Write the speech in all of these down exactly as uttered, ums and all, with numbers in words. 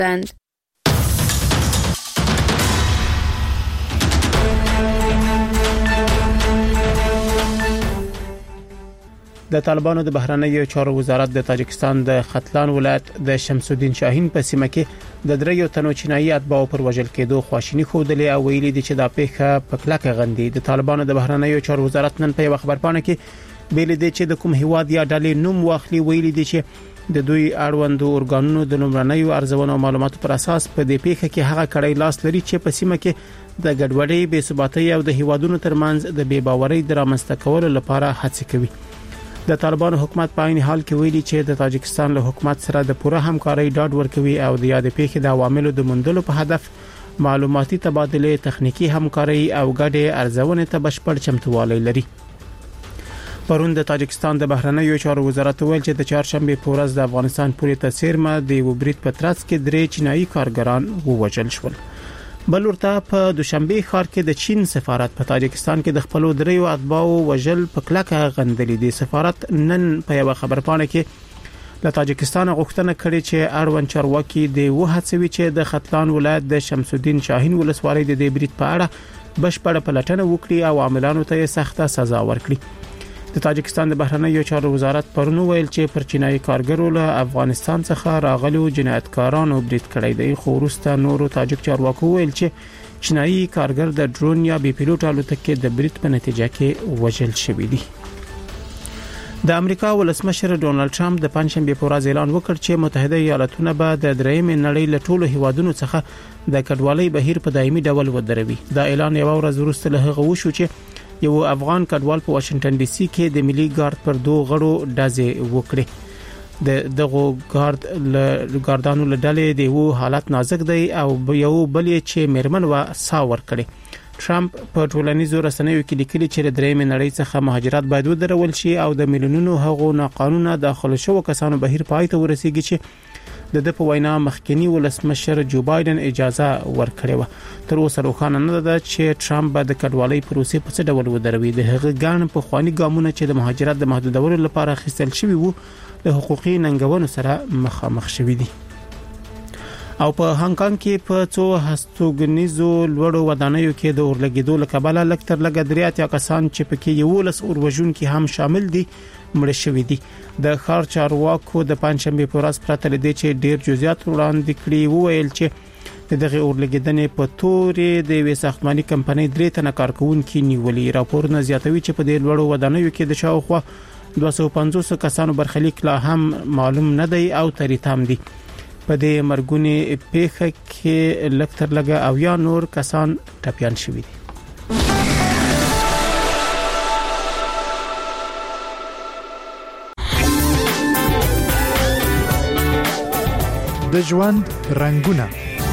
هستند. د طالبانو د بهرنیو چارو وزارت د تاجکستان د ختلان ولایت د شمس الدین شاهین په سیمه کې د دریو تنو چینایي اتباعو پر وژل کېدو خواشینی خوده او ویلي دي چې دا پیښه په کلکه غندي. د طالبانو د بهرنیو چارو وزارت نن په یو خبرپاڼه کې ویلي دي چې د کوم هیواد یا ډلې نوم واخلي. ویلي دي چې د دوی اړوندو ارګانونو د لومړنیو ارزونو او معلوماتو پر اساس په دې پیښه کې هغه کړي لاس لري چې په سیمه کې د ګډوډۍ، بې ثباتۍ او د هیوادونو ترمنځ د بې باورۍ د رامنځته کولو لپاره هڅې کوي. د طالبانو حکومت په عین حال کې ویلي چې د تاجکستان له حکومت سره د پوره همکارۍ ډاډ ورکوي او د یاد پیښې د عواملو د موندلو په هدف معلوماتي تبادله، تخنیکی همکارۍ او ګډې ارزونې ته بشپړ چمتووالی لري. پرون د تاجکستان د بهرنیو چارو وزارت ویل چې د چهارشنبه په ورځ د افغانستان پورې تسیرمه د وبریت په ترڅ کې درې چینایي کارګران ووژل شول. بل ورته په دوشنبه ښار کې د چین سفارت په تاجکستان کې د خپل دریو اتباعو وژل په کلکه غندلې دي. سفارت نن په یو خبرپاڼه کې د تاجکستان غوښتنه کړې چې اړوند چارواکي د وهڅوي چې د ختلان ولایت د شمس الدین شاهین ولسوالۍ د دې بریټ په اړه بشپړه پلټنه وکړي او عاملانو ته سخته سزا ورکړي. د تاجکستان د بهرنیو چارو وزارت پرون ویل چې پر چینایي کارګرو له افغانستان څخه راغلو جنایتکارانو بریټ کړی دی. خو وروسته نورو تاجک چارواکو ویل چې چینایي کارګر د ډرون یا بي پیلوټ الوتکې د بریټ په نتیجه کې وژل شوی دی. د امریکا ولسمشر ډونالد ټرمپ د پنځشنبه په ورځ اعلان وکړ چې متحده ایالاتونه به د درېیم نړۍ له ټولو هیوادونو څخه د کډوالۍ بهیر په دایمي ډول ودروي. دا اعلان یو ورځ وروسته له هغه وشو چې یو افغان کډوال په واشنگټن ډي سي کې د ملي ګارد پر دوه غړو ډزې وکړې. د دغه ګارد له ګاردانو له ډلې د یو حالت نازک دی او یو بل چې مرمن و ساور کړي. ټرمپ په ټولنیزو رسنیو کې لیکلي چې د درېیم نړۍ څخه مهاجرت باید ودرول شي او د میلیونونو هغو ناقانونه داخله شوو کسانو بهیر پای ته ورسیږي چې د د په وینا مخکنی ولسمشر جو بایدن اجازه ورکړې و. تر اوسه روښانه نه ده چې ټرمپ به د کډوالۍ پروسې په څه ډول ودروي. د هغه ګڼ په خواني ګامونه چې د مهاجرت د محدودولو لپاره اخیستل شوی وو له حقوقي ننګونو سره مخامخ شوی دي. او په هانګ کانګ کې په څو هستوګنیزو لوړو ودانیو کې د اورلګیدو لکباله لکتر لګ دریات یا کسان چې پکې یو لس اوروژون کې هم شامل دي مړ شوی دي. د ښار چارواکو د پنځشنبه په ورځ پرته لدی چې ډیر جزئیات وړاندې کړي وویل چې دغه اورلګیدنې په تورې د وې ساختماني کمپنۍ درې تنه کارکونکو نیولې. راپورونه زیاتوي چې په دې لوړو ودانیو کې د شاوخوا دوه سوه پنځوس کسانو برخلیک لا هم معلوم نه دی او تریتام دي. په دې مرګونی پیښه کې لکتر لګا او یا نور کسان ټپيان شوي دي. د ژوند رنگونه.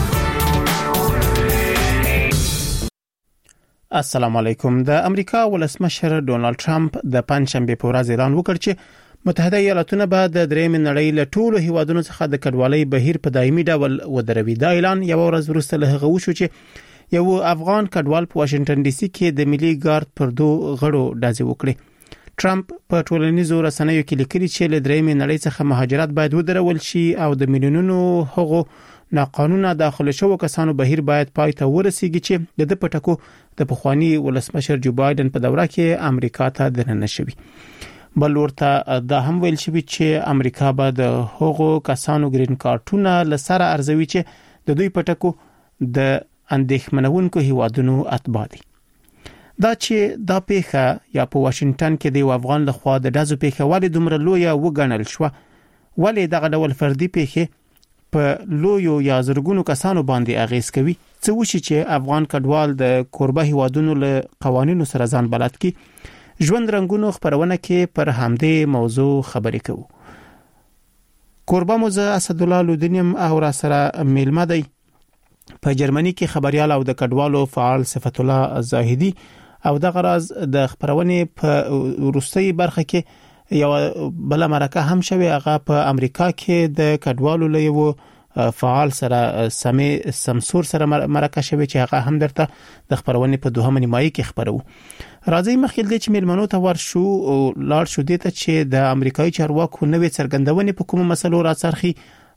السلام علیکم. د امریکا ولسمشر ډونالد ټرمپ د پنځشنبه په ورځ اعلان وکړ چې متحده ایالاتونه به د درېیم نړۍ له ټولو هیوادونو څخه د کډوالۍ بهیر په دایمي ډول ودروي. دا اعلان یو ورځ وروسته له هغه وشو چې یو افغان کډوال په واشنگټن ډي سي کې د ملي ګارد پر دوه غړو ډزې وکړې. ټرمپ په ټولنیزو رسنیو کې لیکلي چې له درېیم نړۍ څخه مهاجرت باید ودرول شي او د میلیونونو هغو ناقانونه داخله شوو کسانو بهیر باید پای ته ورسیږي چې د پټکو د پخوانی ولسمشر جو بایدن په دوره کې امریکا ته دننه شوی. بل ورته دا هم ویل شوی چې امریکا به د هغو کسانو گرین کارتونه لسره ارزوي چې د دوی پټکو د اندېښمنونکو هیوادونو اتباع دي. دا چې دا پیښه یا په واشنگټن کې د افغان لخوا د دازو پیښه ولې دومره لوی وګڼل شو، ولې دغه ډول فردي پیښه په لویو یا زرګونو کسانو باندې اغیز کوي، څه وشي چې افغان کډوال د کوربه هیوادونو له قوانینو سره ځان بلد کی. ژوند رنگونو خبرونه کې پر همدې موضوع خبرې کوو. کوربه موزه اسد الله لودنیم او را سره میلمه دی په جرمني کې خبريال او د کډوالو فعال صفت الله زاهدی او د غراز د خبرونې په روسي برخه کې یو بل مرکه هم شوی. هغه په امریکا کې د کډوالو له فعال سره سمي سمسور سره مرکه شوی چې هغه هم درته د خبرونې په دوهمه نیمایي کې خبرو. راځي مخکې د چمیلمنو ته ورشو او لاړ شو دته چې د امریکایي چارواکو نوې څرګندونې په کومه مسلو راڅرخي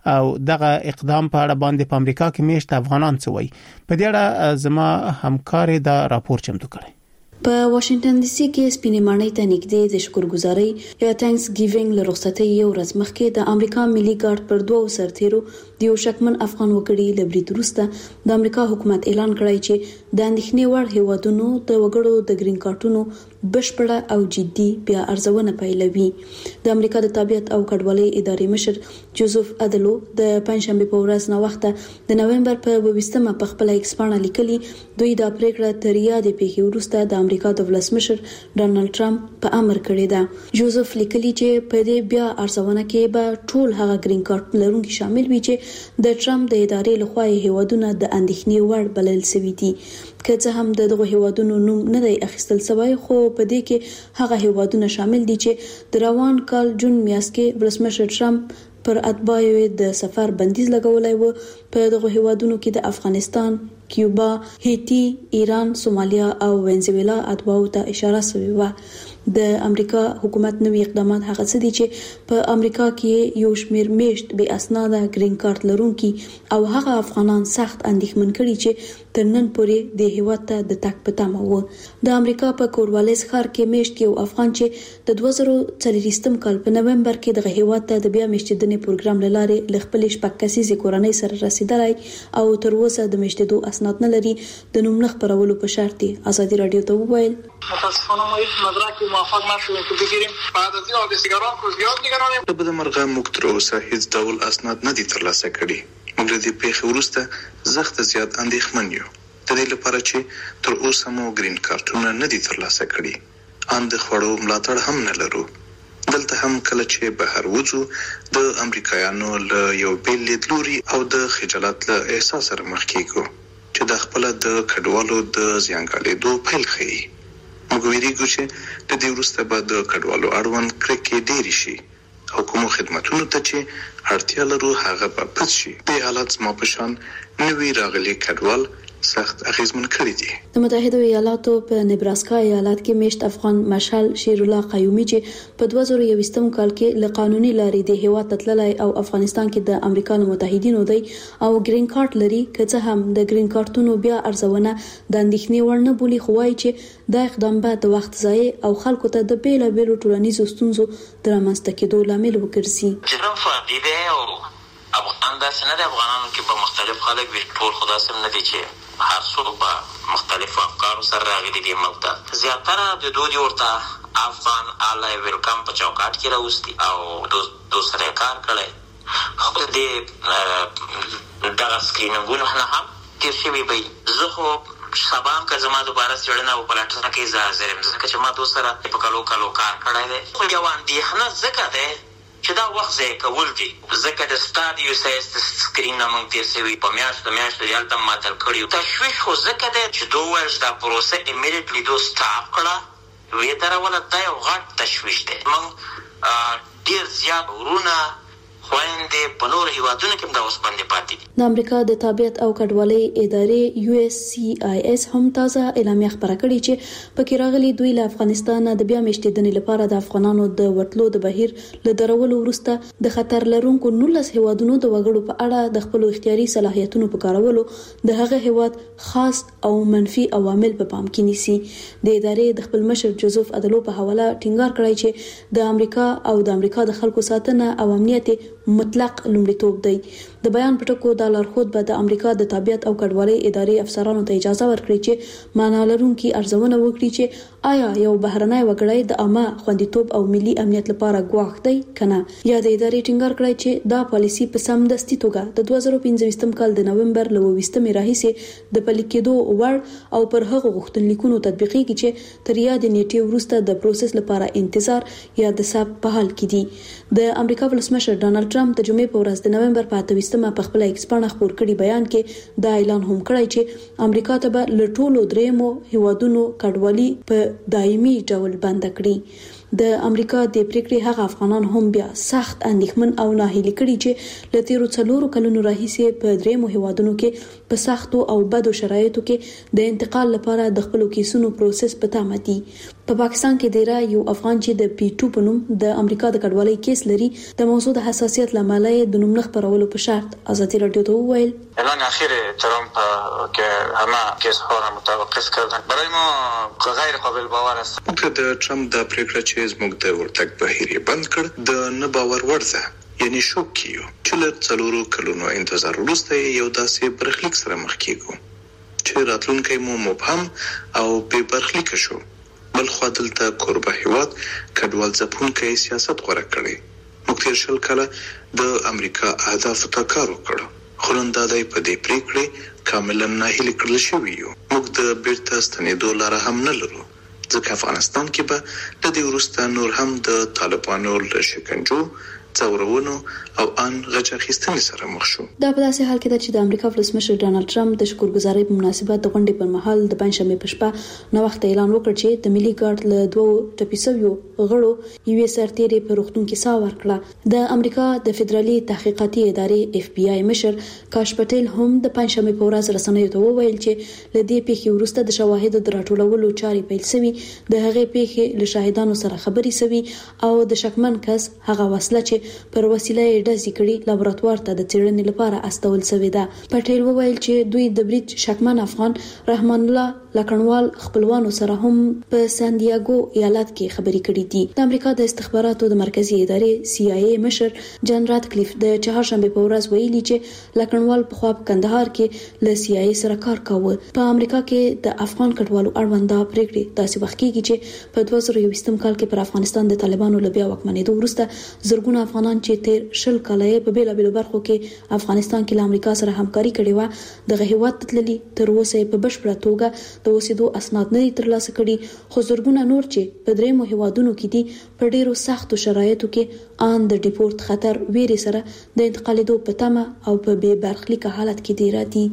او دغه اقدام په اړه باندې په امریکا کې میشت افغانان څه وایي. په دې اړه زما همکار دا راپور چمتو کړی. په واشنگټن ډي سي کې سپینې ماڼۍ ته نږدې د شکرګزارۍ یا تانکس ګیوینګ له رخصتۍ یو ورځ مخکې د امریکا ملي ګارد پر دوه سرتیرو د یو شکمن افغان وګړي له برید وروسته د امریکا حکومت اعلان کړی چې د اندېښنې وړ هیوادونو د وګړو د گرین کارتونو بشپړه او جدي بیا ارزونه پیلوي. د امریکا د طبيعت او کډوالۍ ادارې مشر جوزف ادلو د پنځشنبه په ورځ نو وخت د نوومبر په اوویشتمه په خپل ایکس باندې لیکلي دوی د پریکړه تر یادې پیښې وروسته د امریکا د ولسمشر ډانلډ ټرمپ په امر کړی ده. جوزف لیکلي چې په دې بیا ارزونه کې به ټول هغه گرین کارت لرونکي شامل وي چې د ټرمپ د ادارې لخوا هیوادونه د اندېښنې وړ بلل شوي دي. که څه هم دغه هیوادونو نوم نه دی اخیستل شوی، خو په دې کې هغه هیوادونه شامل دي چې د روان کال جون میاشت کې ولسمشر ټرمپ پر اتباعو د سفر بندیز لګولای و. په دغه هیوادونو کې د افغانستان، کیوبا، هیتی، ایران، سومالیا او وینزویلا اتباعو ته اشاره شوی و. د امریکا حکومت نوې اقدامات هغه څه دي چې په امریکا کې یو شمېر میشت بې اسناده گرین کارت لرونکي او هغه افغانان سخت اندېښمن کړي چې تر نن پورې د هیواد ته د تګ په تمه وو. د امریکا په کوروالیس ښار کې میشت یو افغان چې د دوه زره څلوېښتم کال په نوومبر کې د هیواد ته د بیا میشتېدنې پروګرام لاره ل خپل شپږ کسیزې کورنۍ سره رسیدلی او تر اوسه د میشتېدو اسناد نه لري. د نوم نه خپرولو په شرط ازادي رادیو ته وویل متاسفانه ما هیچ مدرکی موفق نشدیم که بگیریم. بعد از این حادثه‌گران که زیاد نگرانیم. په بده مرغه موږ تر اوسه هیڅ ډول اسناد نه دي ترلاسه کړي. موږ د دې پیښې وروسته زخت زیات اندېښمن یو. د دې لپاره چې تر اوسه مو گرین کارتونه نه دي ترلاسه کړي. ان د خوړو ملاتړ هم نه لرو. دلته هم کله چې بهر وځو د امریکایانو له یو بیل لیدلوري او د خجالت له احساس سره مخ کیږو چې د خپل د کډوالو د زیانګالېدو پیل ښيي. موږ ویریږو چې د دې وروسته به د کډوالو اړوند کرکې ډېرې شي او کومو خدماتونو ته چې اړتیا لرو هغه به پس شي. د حالت زما په شان نوي راغلي کډوال سخت اغیزمن کړی دي. د متحده ایالاتو په نبراسکا ایالت کې میشت افغان مشال شیر الله قیومي چې په دوه زره یوویشتم کال کې له قانوني لارې د هیواد تتللی او افغانستان کې د امریکا له متحدینو دی او گرین کارت لري، که څه هم د گرین کارتونو بیا ارزونه د اندېښنې وړ نه بولي، خو وایي چې دا اقدام به د وخت ضایع او خلکو ته د بیلابیلو ټولنیزو ستونزو د رامنځته کېدو لامل وګرځي. جرم فردي دی او افغان داسې نه دی. افغانانو کې به مختلف خلک وي، ټول خو داسې نه دي چې هر څوک به مختلفو افکارو سره راغلي دي. ملک ته زیاتره د دوی ورته افغان آلای ویلکم په چوکاټ کې راوستي او دو سره کار کړی. خو د دغه سکرینینګونو نه هم تېر شوي وي. زه خو سبا هم که زما دوباره څېړنه وپلټنه کوي زه حاضر یم، ځکه چې ما دوی سره په کلو کلو کار کړی دی. خو یو اندېښنه ځکه دی چې دا وخت ضایع کول دي، ځکه د ستا د یو سایز د سکرین نه موږ تېر شوي په میاشتو میاشتو هلته ماتل کړي. تشویش خو ځکه دی چې دوی وویل چې دا پروسه امیډیټلي دوی سټاپ کړه، ویې دروله. دا یو غټ تشویش دی. موږ ډېر زیات ورونه خویندې په نورو هیوادونو کې هم دا اوس باندې پاتې دي. د امریکا د طبيعت او کډوالۍ ادارې یو اس سی آی اس هم تازه اعلامیه خبره کړې چې پکې راغلي دوی له افغانستان د بیا میشتېدنې لپاره د افغانانو د وټلو د بهیر له درولو وروسته د خطر لرونکو نولس هیوادونو د وګړو په اړه د خپل اختیاري صلاحیتونو په کارولو د هغه هیواد خاص او منفي عوامل په پام کې نیسي. د ادارې د خپل مشر جوزف ادلو په حواله ټینګار کړی چې د امریکا او د امریکا د خلکو ساتنه او امنیت مطلق لومړیتوب دی. د بیان په ټکو د لارښود به د امریکا د طبيعت او کډوالۍ ادارې افسرانو ته اجازه ورکړي چې معنا لرونکي ارزونه وکړي چې آیا یو بهرنی وګړی د عامه خوندیتوب او ملي امنیت لپاره ګواښ دی کنه. یا د ادارې ټینګار کړی چې دا پالیسي په سمدستي توګه د دوه زره پنځويشتم کال د نوومبر له اوویشتمې راهیسې د پلي کېدو وړ او پر هغو غوښتنلیکونو تطبیقېږي چې تر یادې نیټې وروسته د پروسس لپاره انتظار یا د ثبت په حال کې دي. د امریکا ولسمشر ډانلډ ټرمپ د جمعې په ورځ د نوومبر په اتویشتمه په خپل ایکس باندې خبر کړي بیان کې دا اعلان هم کړی چې امریکا ته به له ټولو دریمو هیوادونو کډوالي په دایمي ډول بند کړي. د امریکا د پریکړې هغه افغانان هم بیا سخت اندېښمن او ناهیلي کړي چې له تیرو څلورو کلونو راهیسې په درېیمو هیوادونو کې په سختو او بدو شرایطو کې د انتقال لپاره د خپل کیسونو پروسس په تمه دي. په پاکستان کې ډیرا یو افغان چې د پی ټو په نوم د امریکا د کډوالۍ کیس لري د موضوع د حساسیت لامل د نوم نخ پرولو په شرط ازادي رادیو ته وویل اعلان اخیر ترامپ که همه کیس ها را متوقف کردن برای ما غیر قابل باور است. موږ د ترامپ د پریکړه چې زموږ د ورتګ بهیر بند کړ د نه باور وړ ده یعنی شوک کیو چې له څلورو کلونو انتظار وروسته یو داسې برخلیک سره مخ کیږو چې راتلونکی مو مبهم او بې برخلیک شو. بل خو دلته کوربه هیواد کډوال ځپونکي سیاست غوړه کړي. موږ تیر شل کله د امریکا اهداف ته کار وکړو. خلندادای په دې پریکړې کاملا ناهیلي کړل شوی یو. موږ د بیرته ستنېدو لاره هم نه لرو. ځکه افغانستان کې به د دې وروسته نور هم د طالبانو له شکنجو څورونو او ان غچ اخیستنې سره مخ شو. دا په داسې حال کې ده چې د امریکا ولسمشر ډانلډ ټرمپ د شکرګزارۍ په مناسبت د غونډې پر مهال د پنځشنبه په شپه نو وخت اعلان وکړ چې د ملي ګارد له دوه ټپیسویو غړو یوې سرتیري په روغتون کې ساه ورکړه. د امریکا د فدرالي تحقیقاتي ادارې اف بی آی مشر کاش پټیل هم د پنځشنبه په ورځ رسنیو ته وویل چې لدې پیښې وروسته د شواهدو د راټولولو چاري پیل شوې، د هغې پیښې له شاهدانو سره خبري شوي او د شکمن کس هغه وسله چې پر وسیله یې ډزې کړي لابراتوار ته د څېړنې لپاره استول شوې ده. پټیل وویل چې دوی د بریټ شکمن افغان رحمان الله لکنوال خپلوانو سره هم په سان دیاګو ایالت کې خبري کړې دي. د امریکا د استخباراتو د مرکزی ادارې سی آی ای مشر جان راتکلیف د چهارشنبه په ورځ ویلي چې لکنوال په خوا په کندهار کې له سی آی ای سره کار کاوه. په امریکا کې د افغان کډوالو اړوند دا پریکړې داسې وخت کېږي چې په دوه زره یوویشتم کال کې پر افغانستان د طالبانو له بیا واکمنېدو وروسته زرګونه افغانان چې تیر شل کاله په بیلابېلو برخو کې افغانستان کې له امریکا سره همکاري کړې و دغه هیواد ته تللي تر اوسه په بشپړه توګه د اوسېدو اسناد نه دي ترلاسه کړي، خو زرګونه نور چې په درېیمو هیوادونو کې دي په ډېرو سختو شرایطو کې ان د ډیپورت خطر ویري سره د انتقالېدو په تمه او په بې برخلیکه حالت کې دي راځي.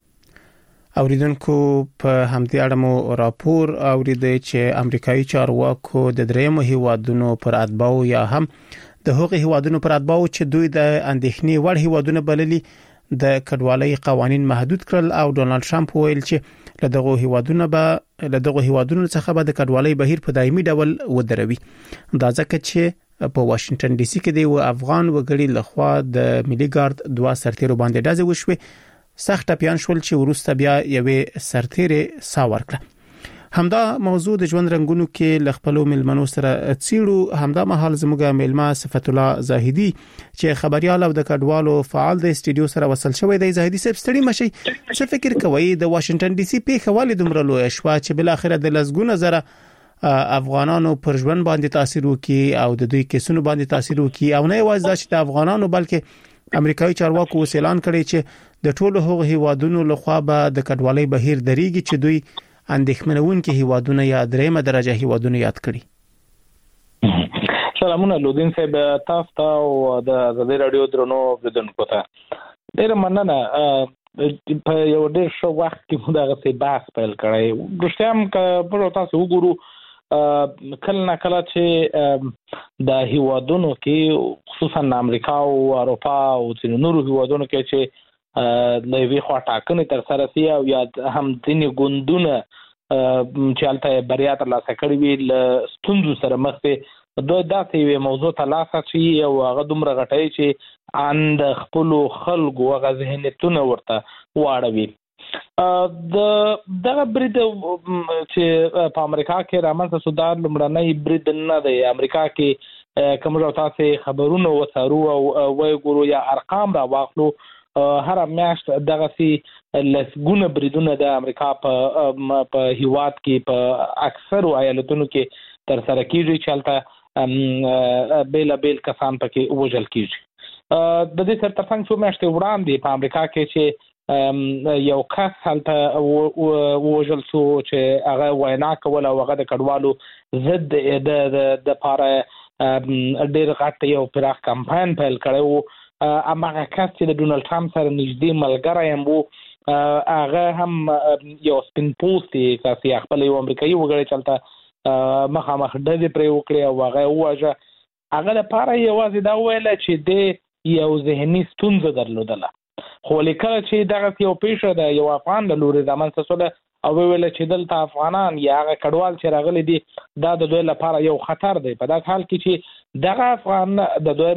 اوریدونکو په همدې اړه مو راپور اوریدي چې امریکایي چارواکو د درېیمو هیوادونو پر اتباعو یا هم د هغه هیوادونو پر اتباعو چې دوی د اندېښنې وړ هیوادونه بللي د کډوالۍ قوانين محدود کړل او ډونالد ټرمپ ویل چې له دغه هیوادونو به له دغه هیوادونو څخه به د کډوالۍ بهیر په دایمي ډول ودروي. دا ځکه چې په واشنگټن ډي سي کې د افغان وګړي لخوا د ملي ګارد دوه سرتیرو باندې ډزې وشوه. سخت ټپيان شول چې ورسته بیا یوې سرتیري ساه ورکړه. همدا موضوع د ژوند رنگونو کې لخپلو ملمنو سره څیړو. همدا مهال زموږه ملما صفت الله زاهدی چې خبريال او د کډوالو فعال د استودیو سره وصل شوی دی. زاهدی صاحب ستړي مشي، څه فکر کوي د واشنگټن ډي سي پیښه والي دومره لوی شوا چې بل اخر د لزګونه زره افغانانو پر ژوند باندې تاثیر وکي او د دوی کیسونو باندې تاثیر وکي او نه یوازې د چې د افغانانو بلکې امریکایي چارواکو اعلان کړی چې د ټولو هغو هیوادونو لخوا به د کډوالۍ بهیر دریږي چې دوی اندېښمنونکي هیوادونه یا درېمه درجه هیوادونه یاد کړي. سلامونه لودین صاحب، تاسو ته او د آزادي رادیو درنو اوریدونکو ته ډېر مننه. په یو ډېر ښه وخت کې موږ دغه څه بحث پیل کړی. دوستم که په تاسو وګورو کله نه کله چې د هیوادونو کې خصوصا امریکا او اروپا او نورو هیوادونو کې چې د وی خوا ټاکنې تر سره سی او یا هم ځینې ګوندونه چې هلته بریا ترلاسه کړې وي له ستونزو سره مخ دي، دوی داسې یوې موضوع ته لاس اچوي او هغه دومره غټوي چې ان د خپلو خلکو هغه ذهنیتونه ورته واړوي. د دغه برید چې په امریکا کې رامنځته شو دا لومړنی برید نه دی. امریکا کې کوم ډول تاسو خبرونه وڅارو او وګورو یا ارقام را واخلو، هر میاشت دغه سي لسګونه بریدونه د امریکا په په هیواد کې په اکثر ایالتونو کې تر سره کیږي چې هلته بیل بیل کسان پکې وژل کیږي. د دې سره ترڅنګ څو میاشتې وړاندې په امریکا کې چې یو کس هلته وژل شو چې هغه وینا کول او هغه د کډوالو ضد د د پاره ډېر غټ یو پراخ کمپاین پیل کړی وو. امغه کس چې د ډونالد ټرمپ سره نږدې ملګری هم وو، هغه هم یو سپین پوسټ کسي خپل یو امریکایي وګړي چلته مخامخ ډزې پرې وکړي او هغه وواژه. هغه لپاره یوازې دا ویله چې د یو ذهني ستونزه درلودله، خو لیکله چې دغه یو پیښه ده یو افغان له لوري رامنځته شوله او ویل چې دلته افغانان یا هغه کډوال چې راغلي دي دا د دوی لپاره یو خطر دی. په دغه حال کې چې دغه افغان د دوی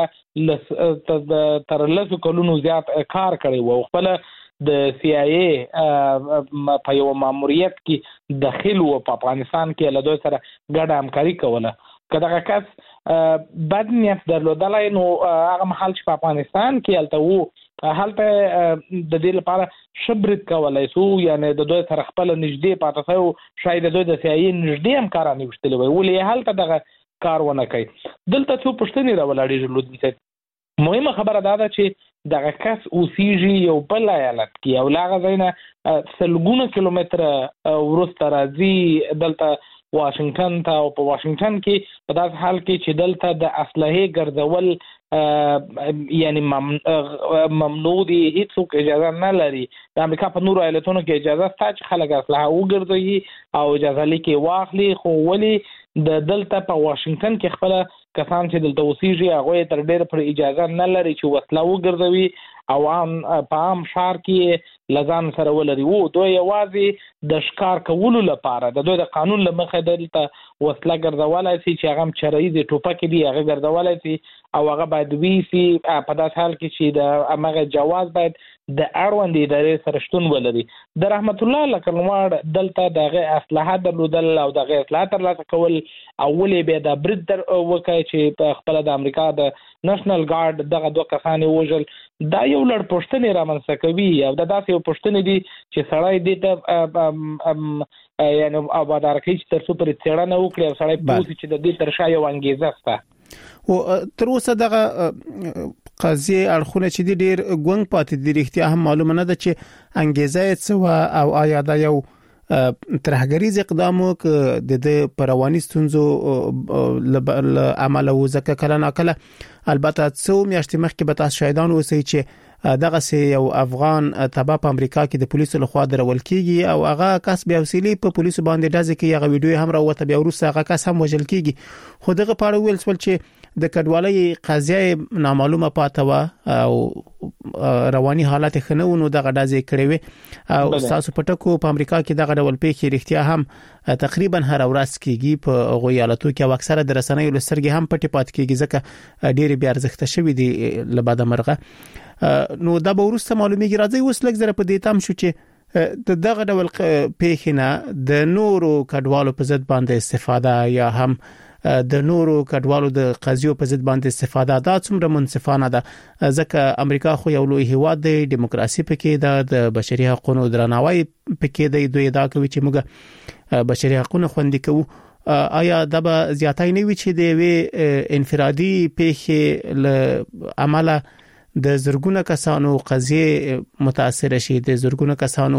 لپاره تر لسو کلونو زیات کار کړی و او خپل د سی آی ای په یو ماموریت کې داخل و په افغانستان کې له دوی سره ګډه همکاري کوله. که دغه کس بد نیت درلودلی نو هغه مهال چې په افغانستان کې هلته وو هلته د دې لپاره شبرت کولای سو، یعنی د دوی سره خپل نږدې پاتې شو، شاید د دوی د سیاسي نږدې همکاران وشتلی وي، ولې هلته دغه کار ونه کوي. دلته څو پوښتنې راولاړېږي لودي صاحب. مهمه خبره دا ده چې دغه کس اوسیږي یو بل ایالت کې او له هغه ځای نه سلګونه کیلومتره وروسته راځي دلته واشنگټن ته، او په واشنگټن کې په داسې حال کې چې دلته د اسلحې ګرځول یعنی ممنوع دي، هیڅوک اجازه نه لري. د امریکا په نورو ایالتونو کې اجازه شته چې خلک اسلحه وګرځوي او اجازه لیکي واخلي، خو ولې د دلته په واشنگټن کې خپل کسان چې دلته اوسېږي هغوی تر ډېره پر اجازه نه لري چې وسله وګرځوي او عام په عام ښار کې له ځان سره ولري. و دوی یوازې د ښکار کولو لپاره د دوی د قانون له مخې دلته وسله ګرځولی سي چې هغه هم چراییزې ټوپکې دي هغه ګرځولی سي او هغه باید ویسي په داسې حال کې چې د همغه جواز باید د اړوندې ادارې سره شتون ولري. د رحمت الله لکنواړ دلته د هغې اسلحه درلودل او د هغې اسلحه ترلاسه کول او ولې بیا دا برید در وکړی چې په خپله د امریکا د نشنل ګارډ دغه دوه کسان یې وژل، دا یو لړ پوښتنې رامنځته کوي او دا داسې یو پوښتنې دي چې سړی دې ته یعنی آباداره کوي چې تر څو پرې څېړنه وکړي او سړی پوه شي چې د دې تر شا یو انګېزه شته. او تر اوسه دغه قضیه اړخونه چې د ډیر ګونګ پاتې دي، رښتیا هم معلومه نه ده چې انګیزه یې څه او آیا دا یو ترهګریز اقدام وک د د پرواني ستونزو عمل او ځکه کله ناکله البته څو میاشتې مخکې به تاسو شاهدان اوسئ چې دغه سي یو افغان تبع په امریکا کې د پولیسو لخوا درول کیږي او هغه کس بیا وسیلې په پولیسو باندې ډزې کوي، هغه ویډیو هم راوته، بیا وروسته هغه کس هم وژل کیږي. خو دغه پاره ویل سول چې د کډوالۍ قضیه نامعلومه پاتې و او رواني حالت خنو نو دغه ډزې کړې وي او تاسو پټکو په امریکا کې دغه ډول پیښې رښتیا هم تقریبا هر ورځ کیږي په غویالاتو کې او اکثره د رسنیو لسرګي هم پټي پات کیږي ځکه ډېر بیا ارزښت شوی دی لباده مرغه. نو دا به ورسته معلومیږي. راځي اوس لږ زره په دې تام شو چې د دغه ډول پیښې نه د نورو کډوالو په ضد باندې استفاده یا هم د نورو کډوالو د قضیو په ضد باندې استفاده دا څومره منصفانه ده، ځکه امریکا خو یو لوی هیواد دی، دیموکراسي پکې ده، د بشري حقوقو درناوی پکې دی، دوی دا کوي چې موږ بشري حقوقو خوندي کوو. آیا دا به زیاتای نه وي چې د وی انفرادي پیښې له عمله د زرګونه کسانو قضیه متاثر شي، د زرګونه کسانو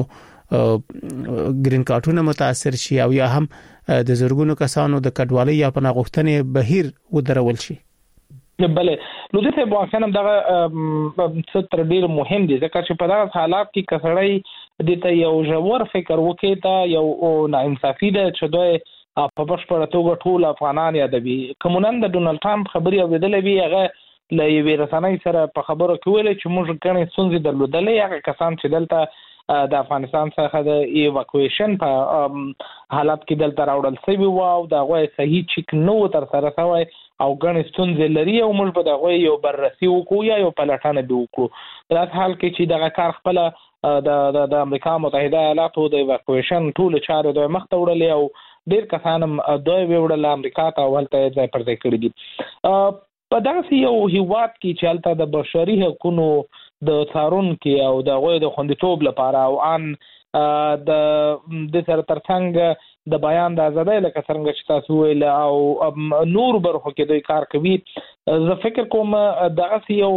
گرین کارتونه متاثر شي او یا هم د زرګونو کسانو د کډوالۍ یا پناه غوښتنې بهیر ودرول شي؟ بله نو دغه واقعا دغه څه تر ډیر مهم دي ځکه چې په دغه حالات کې کسړی د ته یو ژور فکر وکړي ته یو ناانصافي ده چې دوی په بشپړه توګه ټول افغانان یادوي. کومنن د ډونالد ټرمپ خبري اوریدلې وی هغه له یوې رسنۍ سره په خبرو کې ویل چې موږ غنې ستونزې درلودلې، هغه کسان چې دلته د افغانستان څخه د ایواکویشن په حالت کې دلته راوړل شوی و او دا غوې صحیح چیک نو تر سره شوی او غنې ستونزې لري او موږ به دا غوې یو بررسي وکړو یا یو پلټنه به وکړو. په داسې حال کې چې دغه کار خپل د د امریکا متحده ایالاتو د ایواکویشن ټول چارې د مخ ته وړلې او ډیر کسان هم دوی وړل امریکا ته ولته ځای پر ځای کړی دي. په داسې یو هیواد کې چې هلته د بشري حقوقو د څارونکو او د غوښتنې د خوندیتوب لپاره او ان د د سره ترڅنګ د بیان د ازادۍ لکه څنګه چې تاسو ویل او نور برخو کې دوی کار کوي، زه فکر کوم دغه یو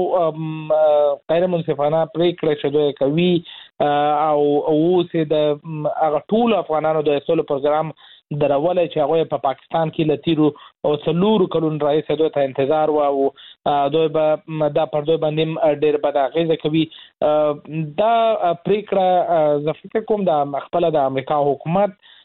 غیر منصفانه پریکړه چې دوی کوي او اوسه د هغه ټول افغانانو د اصول پروګرام درولای چې هغه په پاکستان کې لتیرو او څلورو کلون رئیس دوی ته انتظار و او دوی به دا پر دوی باندې ډېر بد اغیزه کوي. دا پریکړه زه فکر کوم د خپل د امریکا حکومت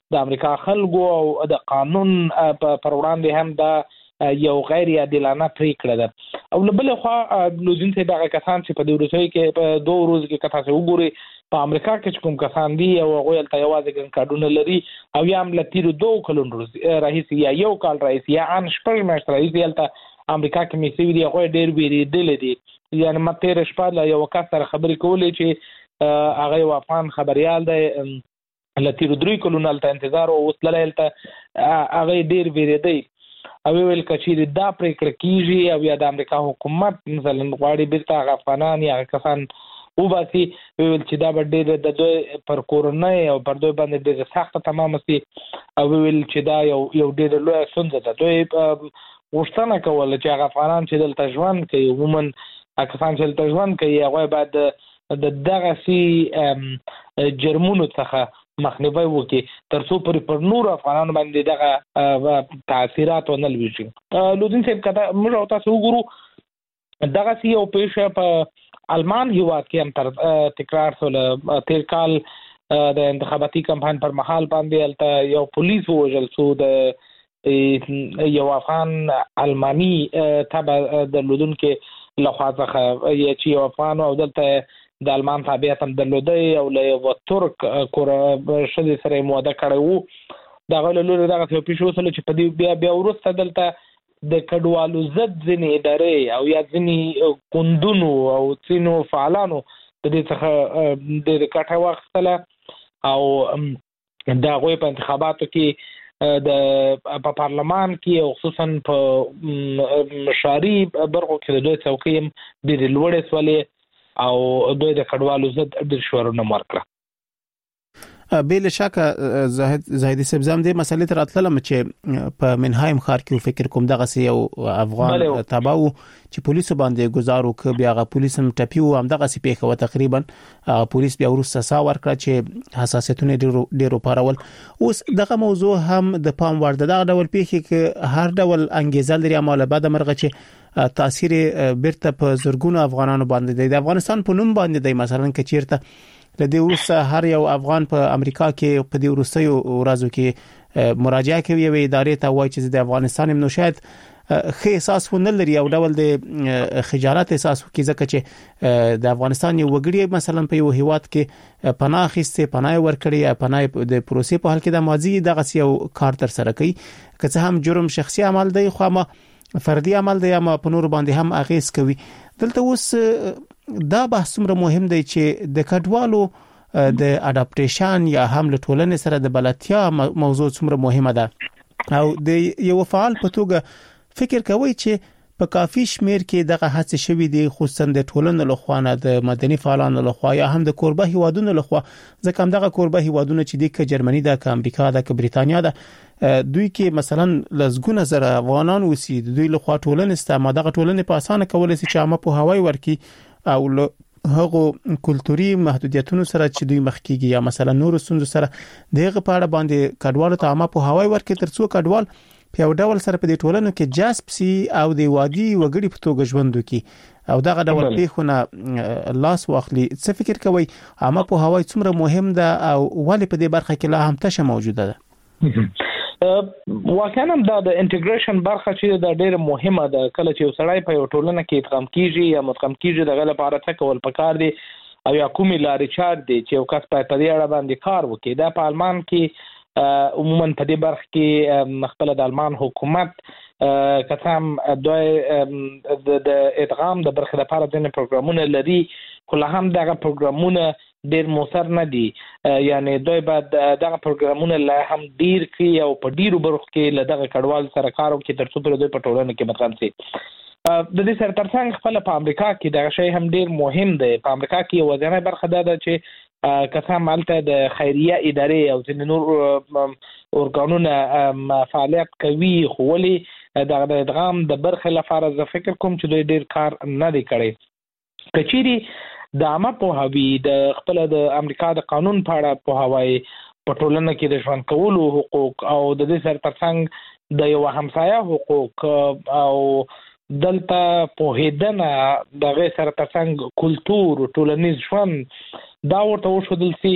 د امریکا خلکو او د قانون پر وړاندې هم دا یو غیر عادلانه پریکړه ده. او له بل خوا لوزین ته دغه کسان چې په دې ورځو کې په دوه ورځو کې کته وګوري په امریکا کې کوم کسان دي او هغه ته یوازې ګن کارډونه لري او یا هم لتیرو دوه کلونو راهیسي یا یو کال راهیسي یا ان شپږ میاشتې راهیسي هلته امریکا کې مې سوي دي هغه ډېر ویریدل دي. یعنی مته رښپاله یو کس سره خبرې کولې چې هغه یو افغان خبريال دی لتیرو درې کلونو هلته انتظار او وسله هلته هغه ډېر ویریدي او ویل کچې دا پریکړه کیږي او یا د امریکا حکومت مثلا غواړي بیرته افغانان یا کسان وباسي ویل چې دا به ډېر د دوی پر کورنۍ او پر دوی باندې ډېر سخت تمام سي او ویل چې دا یو یو ډېر لوی ستونزه ده. دوی غوښتنه کوله چې هغه افغانان چې دلته ژوند کوي عموما کسان چې دلته ژوند کوي هغه باید د دغه سي جرمونو څخه مخنیوي وکړي ترڅو پر پر نور افغانانو باندې دغه تاثیرات ونه لويږي. لودین صاحب کته موږ تاسو وګورو دغه سي او پېښه په آلمان هیواد کې هم تر تکرار سره تیر کال د انتخاباتي کمپاین پر مهال باندې الته یو پولیس وژل شو د یو افغان آلماني تبع د لودن کې لخوا څخه چې یو افغان او دلته د آلمان تابعیت هم درلودی او له یو ترک کور شدي سره موده کړی وو دغه له لوري دغه څه پیښ وسله چې په دې بیا بیا وروسته دلته د کډوالو ضد ځینې ادارې او یا ځینې کندونو او ځینو فعالانو د دې څخه د کټه واخیستله او د هغوی په انتخاباتو کې د په پارلمان کې او خصوصا په مشاري برخو کې د دوی څوکۍ هم ډېرې لوړې سولې او دوی د کډوالو ضد ډېر شعارونه ورکړه. بل شکه زاهد زاهدي صاحب زم دې مسلې تر اتلم چې په منهایم ښار کې فکر کوم دغه سي یو افغان تباو چې پولیسو باندې گزارو ک بیا غ پولیسم ټپیو هم دغه سي پیښه و تقریبا پولیس بیا ورسره سا ورکړه چې حساسیتونه ډیرو ډیرو پارول. اوس دغه موضوع هم د پام وړ دغه ډول پیښه کې هر ډول انګیزه لري عمله بعد مرغه چې تاثیر بیرته په زورګونو افغانانو باندې د افغانستان په نوم باندې د مثلا کچیرته د دې ورسره هر یو افغان په امریکا کې په دې ورسره ورځو کې مراجعه کوي او ادارې ته وایي چې د افغانستان نو شاید خې احساس ونه لري او ډول د خجالت احساس کوي ځکه چې د افغانستان یو وګړي مثلا په یو هیواد کې پناه اخیسته پناه ورکړي پناه د پروسې په حال کې د ماضي دغه یو کار تر سره کوي که څه هم جرم شخصي عمل دی خو ما فردي عمل دی ما په نور باندې هم اغیز کوي. دلته اوس دا بحث څومره مهم دی چې د کډوالو د اډاپټیشن یا هم له ټولنې سره د بلدتیا موضوع څومره مهمه ده او د یو فعال په توګه فکر کوي چې په کافي شمیر کې دغه هڅې شوې دي خصوصا د ټولنې لخوا نه د مدني فعالانو لخوا یا هم د کوربه هیوادونو لخوا ځکه هم دغه کوربه هیوادونو چې د جرمني د امریکا د بریتانیا د دوی کې مثلا لزګونه زره افغانان وسی دوی لخوا ټولنې ست ما دغه ټولنې په اسانه کولای شي چې عامه په هوای ورکی او هغه کلتوري محدودیتونو سره چې دوی مخ کیږي یا مثلا نور سند سره دغه پاړه باندې کډوالو ته عامه په هوای ورکی ترڅو کډوال په یو ډول سره په دې ټولنو کې جذب سي او د وادي وګړي په توګه ژوند وکي او دغه ډول پیښونه لاس واخلي. څه فکر کوي عامه په هوای څومره مهم ده او ولې په دې برخه کې لا هم تشه موجوده ده؟ واقعا دا د انټیګریشن برخه چې دا ډیره مهمه ده. کله چې یو سړی په یو ټولنه کې ادغام کیږي یا مدغم کیږي دغه لپاره څه کول پکار دي او یا کومې لارې چار دي چې یو کس په دې اړه باندې کار وکړي. دا په آلمان کې عموما په دې برخه کې خپل د آلمان حکومت کتام دوی د ادغام د برخه لپاره د پروګرامونه لري خو له هم دغه پروګرامونه ډیر موثر نه دي. یعنی دوی بعد دغه پروګرامونه لا هم ډیر کوي او په ډیرو برخو کې له دغه کډوال سره کار کوي ترڅو پر دوی په ټولنه کې مدغم شي. د دې سره ترڅنګ خپل په امریکا کې دغه شی هم ډیر مهم دی. په امریکا کې یو ځانګړی برخه ده چې کسان مالته د خیریه ادارې او ځینې نور اورګانونه فعالیت کوي خو ولې د ادغام د برخې لپاره زه فکر کوم چې دوی ډیر کار نه دی کړی. کچيري د عامه پوهاوی د خپل د امریکا د قانون په اړه پوهاوی په ټولنه کې د ژوند کولو حقوق او د دې سره ترڅنګ د یو همسایه حقوق او دلته پوهیدنه د غیر سره ترڅنګ کلچر ټولنیز ژوند دا ورته وشودل سي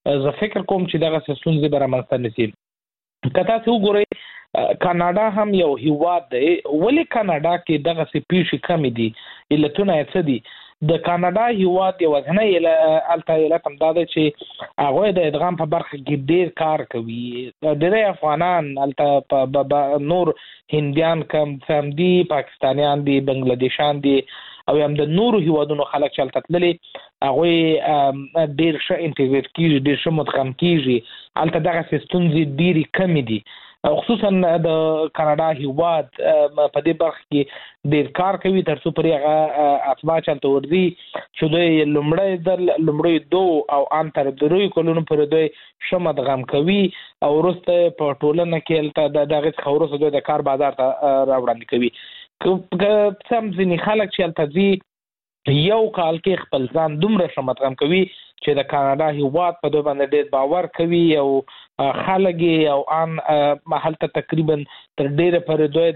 زه فکر کوم چې دغه ستونزې به رامنځته نشي. که تاسو وګورئ کاناډا هم یو هیواد دی. ولې کاناډا کې دغه څه پیښې کمې دي؟ علتونه یې څه دي؟ د کاناډا هیواد یوازینی هلته علت همدا دی چې هغوی د ادغام په برخه کې ډېر کار کوي. ډېری افغانان هلته نور هندیان کم دي، پاکستانیان دي، بنګلادیشان دي او هم د نورو هیوادونو خلک چې هلته تللي هغوی ډېر ښه انټیګریټ کېږي، ډېر ښه مدغم کېږي. هلته دغسې ستونزې ډېرې کمې دي. خصوصا د کاناډا هیواد په دې برخه کې ډېر کار کوي تر څو پرې هغه اسباب چلته ورځي چې دوی لومړی ځل لومړی دو او ان تر دریو کلونو پورې دوی ښه مدغم کوي او وروسته په ټولنه کې هلته د دغې څخه وروسته دوی د کار بازار ته راوړاندې کوي. که سم ځینې خلک چې هلته ځي یو کال کې خپل ځان دومره ښه مدغم کوي چې د کاناډا هیواد په دوی باندې ډېر باور کوي او خلک یې او ان هلته تقریبا تر ډېره پورې دوی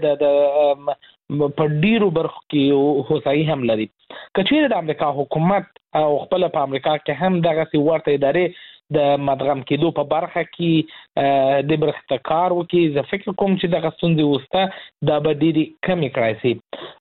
د په ډېرو برخو کې هوسایي هم لري. که چیرې د امریکا حکومت او خپله په امریکا کې هم دغسې ورته ادارې د مدغم کېدو په برخه کې د برخې ته کار وکړي، زه فکر کوم چې دغه ستونزې وروسته دا به ډېرې کمې کړای شي.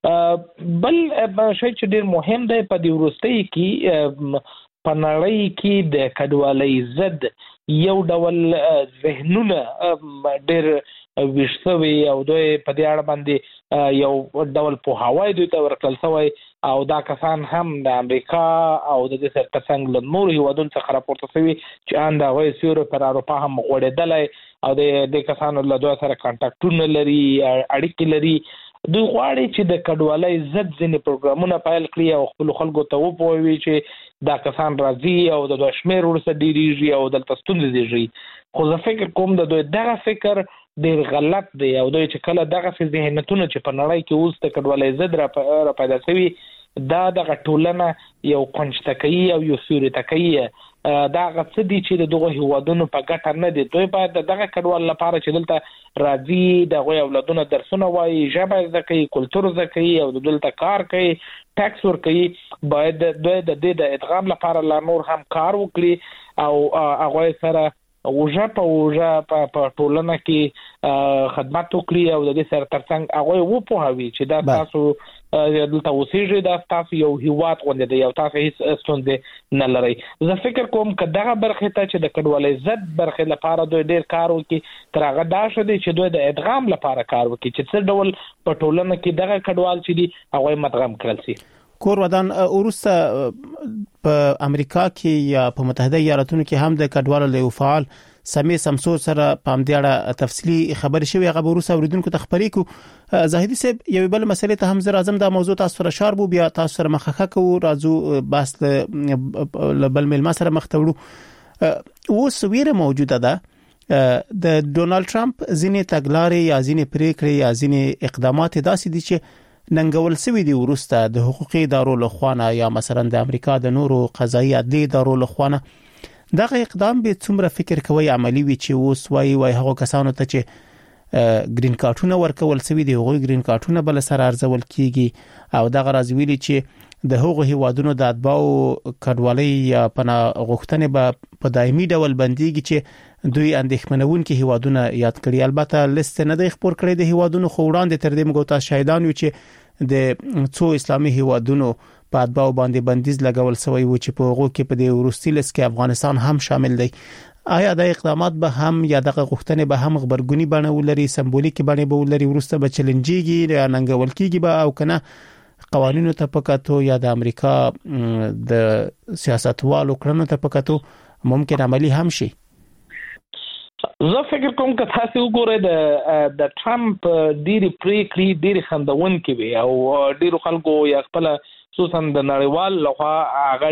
بل شی چې ډېر مهم دی په دې وروستیو کې په نړۍ کې د کډوالۍ ضد یو ډول ذهنونه ډېر ویښ شوي او دوی په دې اړه باندې یو ډول پوهاوی دوی ته ورکړل شوی او دا کسان هم د امریکا او د دې سره ترڅنګ له نورو هیوادونو څخه راپورته شوي چې ان د هغوی سیوري پر اروپا هم غوړېدلی او د دې کسانو له دوی سره کانټاکټونه لري، اړیکې لري. دوی غواړي چې د کډوالۍ ضد ځینې پروګرامونه پیل کړي او خپلو خلکو ته وپوهوي چې دا کسان راځي او د دوی شمېر وروسته ډېرېږي او دلته ستونزې زېږي. خو زه فکر کوم د دوی دغه فکر ډېر غلط دی او دوی چې کله دغسې ذهنیتونه چې په نړۍ کې اوس د کډوالۍ ضد را پیدا شوي دا دغه ټولنه یو کنجته کوي او یو سیوري کوي. دا هغه څه دي چې د دغو هیوادونو په ګټه نه دي. دوی باید د دغه کډوال لپاره چې دلته راځي د هغوی اولادونه درسونه وایي، ژبه زده کوي، کلتور زده کوي او دلته کار کوي، ټیکس ورکوي، باید دوی د دې د ادغام لپاره لا نور هم کار وکړي او هغوی سره اوژه په اوژه په ټولنه کې خدمت وکړي او د دې سره ترڅنګ هغوی وپوهوي چې دا تاسو دلته اوسېږئ، دا تاسو یو هیواد غوندې دی او تاسو هېڅ ستونزې نه لرئ. زه فکر کوم که دغه برخې ته چې د کډوالۍ ضد برخې لپاره دوی ډېر کار وکړي تر هغه دا ښه دی چې دوی د ادغام لپاره کار وکړي چې څه ډول په ټولنه کې دغه کډوال چې دي هغوی مدغم کړل شي. کور ودان وروسته په امریکا کې یا په متحده ایالاتونو کې هم د کډوالو له فعال سمې سمسور سره په همدې اړه تفصیلي خبرې شوې. هغه وروسته اوریدونکو ته خبرې کو. زاهدي صاحب یو بل مسلې ته هم زه راځم، دا موضوع تاسو سره شاربو بیا تاسو سره مخه کوو، راځو بس له بل ملما سره مخ ته وړو. اوس ویره موجوده ده د ډونالد ټرمپ ځینې تګلارې یا ځینې پریکړې یا ځینې اقدامات داسې دي چې ننګول سوي دي وروسته د حقوقي ادارو له خوا یا مثلا د امریکا د نورو قضایي عدلي ادارو له خوا. دغه اقدام به څومره فکر کوي عملی وي چې اوس وایي وای هغه کسانو ته چې گرین کارتونه ورکول سوي دي هغوی گرین کارتونه بل سره ارزول کیږي او دغه راز ویلي چې د هغو هیوادونو د اتباعو کډوالۍ یا پناه غوښتنې به په دایمي ډول بنديږي چې دوی اندېښمنونکي هیوادونه یاد کړي. البته لیست نه دی خبر کړی د هیوادونو، خو وړاندې تر دې موږ تاسو شاهدان یو چې د څو اسلامي هیوادونو په اتباعو باندې بندیز لګول شوی و چې په هغه کې په دې وروستي لیست کې افغانستان هم شامل دی. آیا د اقدامات به هم یا دغه غوښتنې به هم خبرګونی بڼه ولري، سمبولیک بڼه به ولري، وروسته به چیلنجيږي یا ننګول کیږي به او کنه قوانینو ته پکاتو یا د امریکا د سیاستوالو کړنو ته پکاتو ممکن عملی هم شي؟ زه فکر کوم که تاسو وګورئ د د ټرمپ ډېرې پریکړې ډېرې خندونکې وي او ډېرو خلکو یا خپله خصوصا د نړیوال لخوا هغه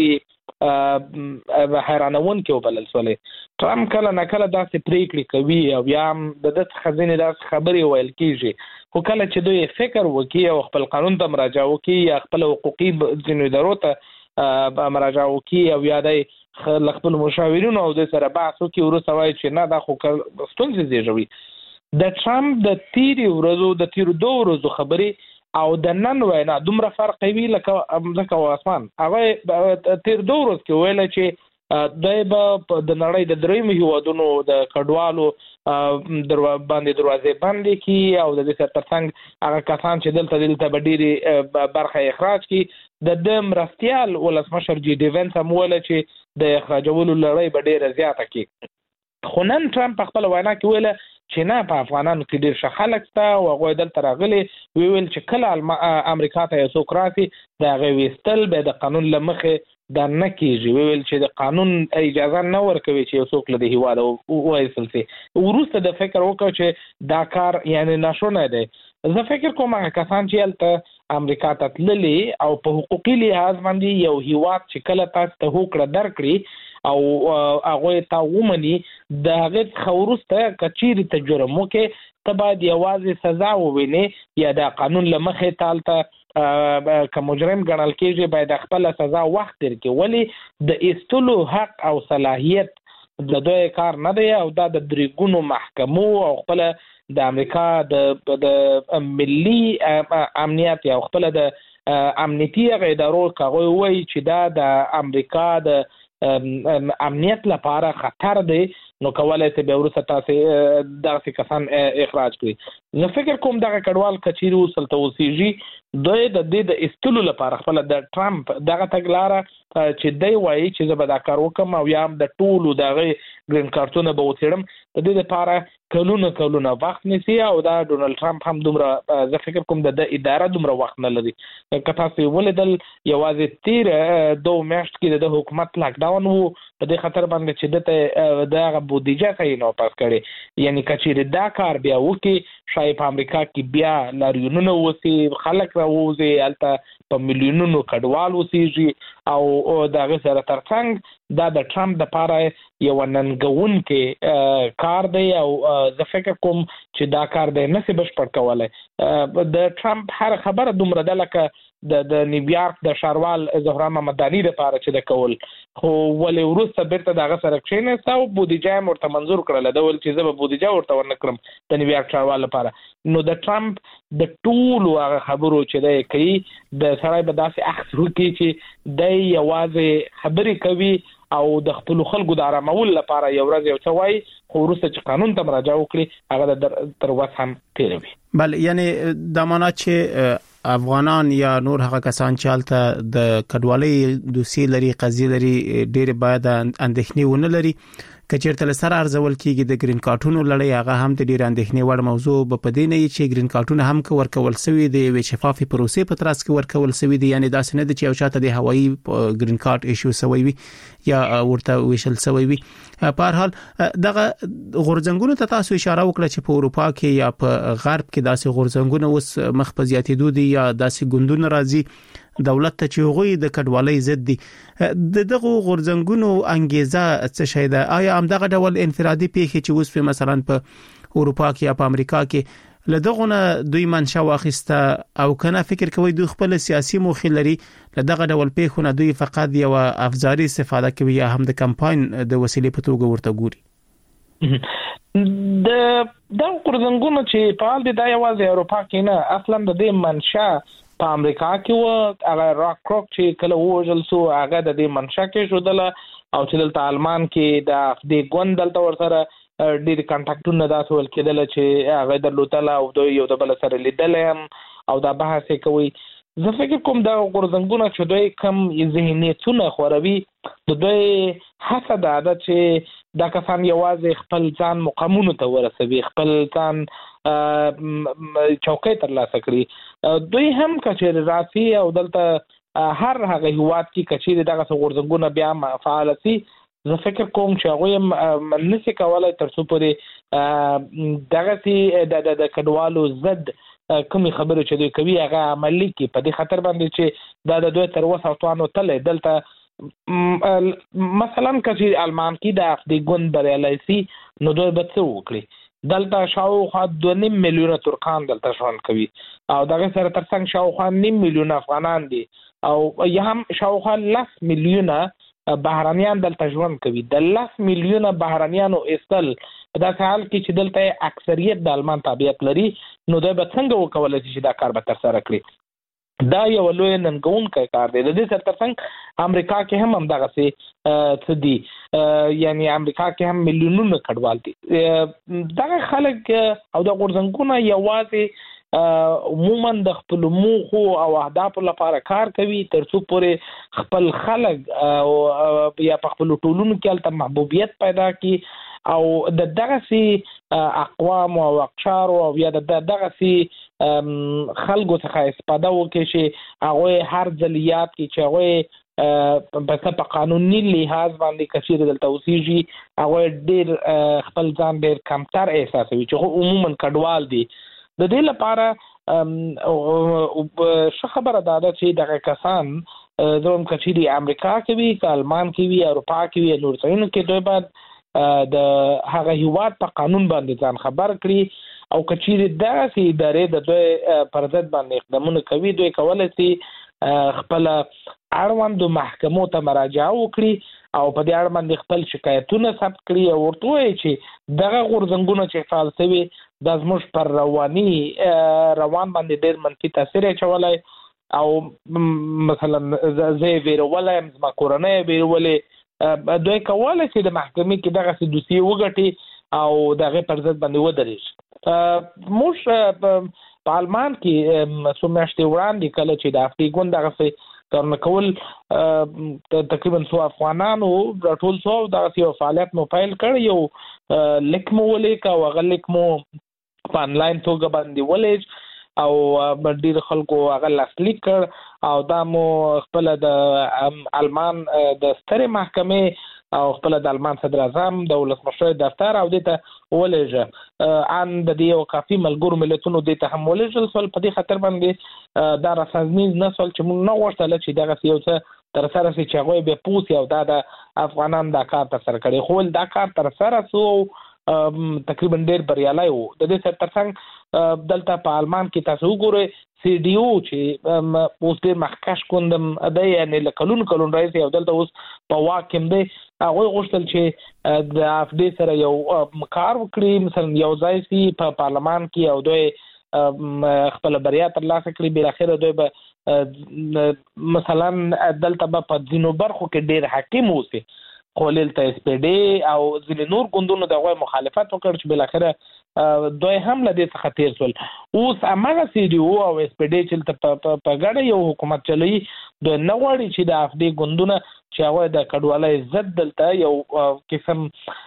ډېرې حیرانونکې وبلل شولې. ټرمپ کله نه کله داسې پریکړې کوي او یا هم د ده څخه ځینې داسې خبرې ویل کېږي، خو کله چې دوی فکر وکړي او خپل قانون ته مراجعه وکړي یا خپل حقوقي ځینو ادارو ته مراجعه وکړي او یا د له خپلو مشاورینو او د سره بحث وکړي وروسته وایي چې نه دا خو ستونزې زېږوي. د ټرمپ د تیرې ورځو د تیرو دوه ورځو خبرې او د نن وینا دومره فرق کوي لکه ځمکه او اسمان. هغه تیر دوه ورځې کې ویل چې دوی به د نړۍ د درېیمو هیوادونو د کډوالو درو باندې دروازې بندې کی او د دې سره ترڅنګ هغه کسان چې دلته دلته به ډېرې برخه اخراج کی د د مرستیال ولسمشر جی ډي وینس هم ویل چې د اخراجولو لړۍ به ډېره زیاته کی. خو نن ټرمپ په خپل وینا کې ویل چې نه په افغانانو کې ډېر ښه خلک شته او هغوی دلته راغلي. ویل چې کله امریکا ته یو څوک راسي د هغې ویستل به د قانون له مخې دا نه کېږي. ویل چې د قانون اجازه نه ورکوي چې یو څوک له دې هېواده وایستل سي. وروسته د فکر وکړ چې دا کار یعنې ناشونی دی. زه فکر کوم هغه کسان چې هلته امریکا ته تللي او په حقوقي لحاظ باندې یو هېواد چې کله تاسو ته هوکړه درکړي او هغه ته ومني د هغه څخه وروسته کچيري ته جرم وکړي ته باید یوازې سزا وویني یا د قانون له مخې تالته که مجرم ګڼل کېږي باید خپل سزا وخت تیر کړي. ولې د ایستلو حق او صلاحیت د دوی کار نه دی او دا د درېګونو محکمو او خپل د امریکا د د ملي امنیت یا خپل د امنیتي ادارو کاغوي وایي چې دا د امریکا د امنیت لپاره خطر دی نو کولای شي به ورسره تاسو دغه کسان اخراج کړي. زه فکر کوم دغه کډوال کچيري وصل ته وسیږي دوی د دې د استلو لپاره خپل د ټرمپ دغه تګلاره چې دی وایي چې زه به دا کار وکم او یا د ټولو دغه ګرین کارتونه به وڅېړم د دې لپاره کلونه کلونه وخت نیسي او دا ډونالد ټرمپ هم دومره زه فکر کوم د اداره دومره وخت نه لري. که تاسو ولیدل یوازې تیر دوه میاشت کې د حکومت لاک ډاون وو په دې خطر باندې چې دته دغه بودیجه ته یې نو پاس کړي یعنی کچېرې دا کار بیا وکړي شاید په امریکا کې بیا لاریونونه وسی خلک راوځي هلته په میلیونونو کډوال وسیږي او دغه سره ترڅنګ دا د ټرمپ د پاره یو ننګونکې کار دی او زه فکر کوم چې دا کار دی نشي بشپړ کولای. د ټرمپ هر خبره دومره ده لکه د د نیویارک د ښاروال زهرا ممداني لپاره چې د کول خو ولې وروسته بیرته دغه سره کښېنسته او بودیجه یې ورته منظور کړله ده ویل چې زه به بودیجه ورته ورنه کړم د نیویارک ښاروال لپاره. نو د ټرمپ د ټولو هغه خبرو چې دی کوي د سړی به داسې اخذ وکړي چې دی یوازې خبرې کوي او د خپل خلکو د آرامولو لپاره یو ورځ یو څه وایي خو وروسته چې قانون ته مراجعه وکړي هغه تر وس هم تېروي. بله یعنی دا معنا چې افغانان یا نور هغه کسان چې هلته د کډوالۍ دوسیې لري قضیې لري ډېرې باید اندېښنې ونه لري. که چېرته له سره ارزول کېږي د ګرین کارتونو لړۍ هغه هم د ډېرې اندېښنې وړ موضوع به په دې نه وي چې ګرین کارتونه هم که ورکول سوي د یوې شفافې پروسې په ترڅ کې ورکول سوي دي یعنې داسې نه ده چې یو چاته د هوایي ګرین کارت ایشو سوی وي یا ورته ویشل سوی وي. په هر حال دغه غورځنګونو ته تاسو اشاره وکړه چې په اروپا کې یا په غرب کې داسې غورځنګونه اوس مخ په زیاتېدو دي یا داسې ګوندونه راځي دولت ته چې هغوی د کډوالۍ ضد دي. د دغه غورځنګونو انګیزه څه شی ده؟ آیا همدغه ډول انفرادي پیښې چې اوس په مثلا په اروپا کې یا په امریکا کې له دغه نه دوی منشأ واخیسته او کنه فکر کوي دوی خپل سیاسي موخې لري له دغه ډول پیښو نه دوی فقط یو افزاري استفاده کوي یا هم د کمپاین د وسیلې په توګه ورته ګوري؟ د د غورځنګونو چې په حال دي دا یوازې اروپا کې نه اصلا د دې منشأ په امریکا کې و هغه راک کروک چې کله وژل سو هغه د دې منشأ کې شودله او چې دلته آلمان کې د افدې ګوند دلته ورسره ډېر کانټاکټونه داسې ول کېدل چې هغه درلودله او دوی یو د بل سره لیدلی هم او دا بحث یې کوي. زه فکر کوم دا غورځنګونه چې دوی کم ذهنیتونه خوروي د دوی هڅه دا ده چې دا کسان یوازې خپل ځان مقامونو ته ورسوي خپل ځان چوکۍ ترلاسه کړي. دوی هم کچېرې راسي او دلته هر هغه هیواد کې کچېرې دغه غورځنګونه بیا فعال سي زه فکر کوم چې هغوی نشي کولی تر څو پورې دغسې د د کډوالو ضد کومې خبرې چې دوی کوي هغه عملي کړي په دې خاطر باندې چې دا د دوی تر وسه او توانو تللی دلته مثلا که چې آلمان کې د افدې ګوند بریالی سي نو دوی به څه وکړي؟ دلته شاوخوا دوه نیم میلیونه ترکان دلته ژوند کوي او دغه سره ترڅنګ شاوخوا نیم میلیونه افغانان دي او یا هم شاوخوا لس میلیونه بهرنیان دلته ژوند کوي. د لس میلیونه بهرنیانو ایستل په داسې حال کې چې دلته اکثریت د آلمان تابعیت لري نو دوی به څنګه وکولی شي چې دا کار به ترسره کړي؟ دا یو لوی ننګونکی کار دی. د دې سره ترڅنګ امریکا کې هم همدغه څه څه دي، یعنی امریکا کې هم میلیونونه کډوال دي. دغه خلک او د غورځنګونه یوازې عموما د خپل موخو او اهدافو لپاره کار کوي تر څو پورې خپل خلک یا په خپل ټولنو کې الته محبوبیت پیدا کړي او د دغه سي اقوام او اقشار او یا د دغه سي خلکو څخه استفاده وکړي چې هغه هر ځلیات کې چې هغه په په قانوني لحاظ باندې کثیر دلته اوسېږي هغه ډېر خپل ځان ډېر کمتر احساسوي چې عموما کډوال دي. د دې لپاره ښه خبره ده چې دغه کسان زموږ کچېري امریکا کې وي که المان کې وي اروپا کې وي نور ځایونو کې دوی باید د هغه هیواد په قانون باندې ځان خبر کړي او کچېري داسې ادارې د دوی پر ضد باندې اقدامونه کوي دوی کولی شي خپل اړوندو محکمو ته مراجعه وکړي او په دې اړه باندې خپل شکایتونه ثبت کړي او ورته وایي چې دغه غورځنګونه چې فعال شوي دا زموږ پر رواني روان باندې ډېر منفي تاثیر اچولی او مثلا زه یې ویرولی یم زما کورنۍ یې ویرولې دوی کولی شي د محکمې کې دغسې دوسیې وګټي او د هغې پر ضد باندې ودرېږي. موږ په آلمان کې څو میاشتې وړاندې کله چې د افغاني ګوند دغسې کارونه کول تقریبا څو افغانانو راټول شو او دغسې یو فعالیت مو پیل کړ، یو لیک مو ولیکه او هغه لیک مو په انلاین توګه باندې ولیږ او ډېر خلکو هغه لاسلیک کړ او دا مو خپله د آلمان د سترې محکمې او خپل د آلمان صدر اعظم د ولسمشر دفتر او دې ته ولېږه ان د دې یو کافي ملګرو ملتونو دې ته هم ولېږل سول. په دې خاطر باندې دا رسنیز نه سول چې موږ نه غوښتل چې دغه یو څه تر سره شي چې هغوی به پوس او دا د افغانان دا کار تر سره کړي، خو دا کار تر سره سو تقریبا ډېر بریالی و. د دې سره ترڅنګ دلته په آلمان کې تاسو وګورئ سی ډي او چې اوس ډېر مخکښ ګوند دی، یعنې له کلونو کلونو راهیسې او دلته اوس په واک کې دی، هغوی غوښتل چې د اف ډي سره یو کار وکړي، مثلا یو ځای سي په پارلمان کې او دوی خپله بریا ترلاسه کړي. بالاخره دوی به مثلا دلته به په ځینو برخو کې ډېر حاکم اوسي، خو دلته اس پی ډي او ځینې نور ګوندونو د هغوی مخالفت وکړ چې بالاخره دوی هم له دې څخه تېر شول. اوس هماغه سی ډي او او اس پی ډي چې دلته په ګډه یو حکومت چلوي، دوی نه غواړي چې د اف ډي ګوندونه چې هغوی د کډوالۍ ضد دلته یو قسم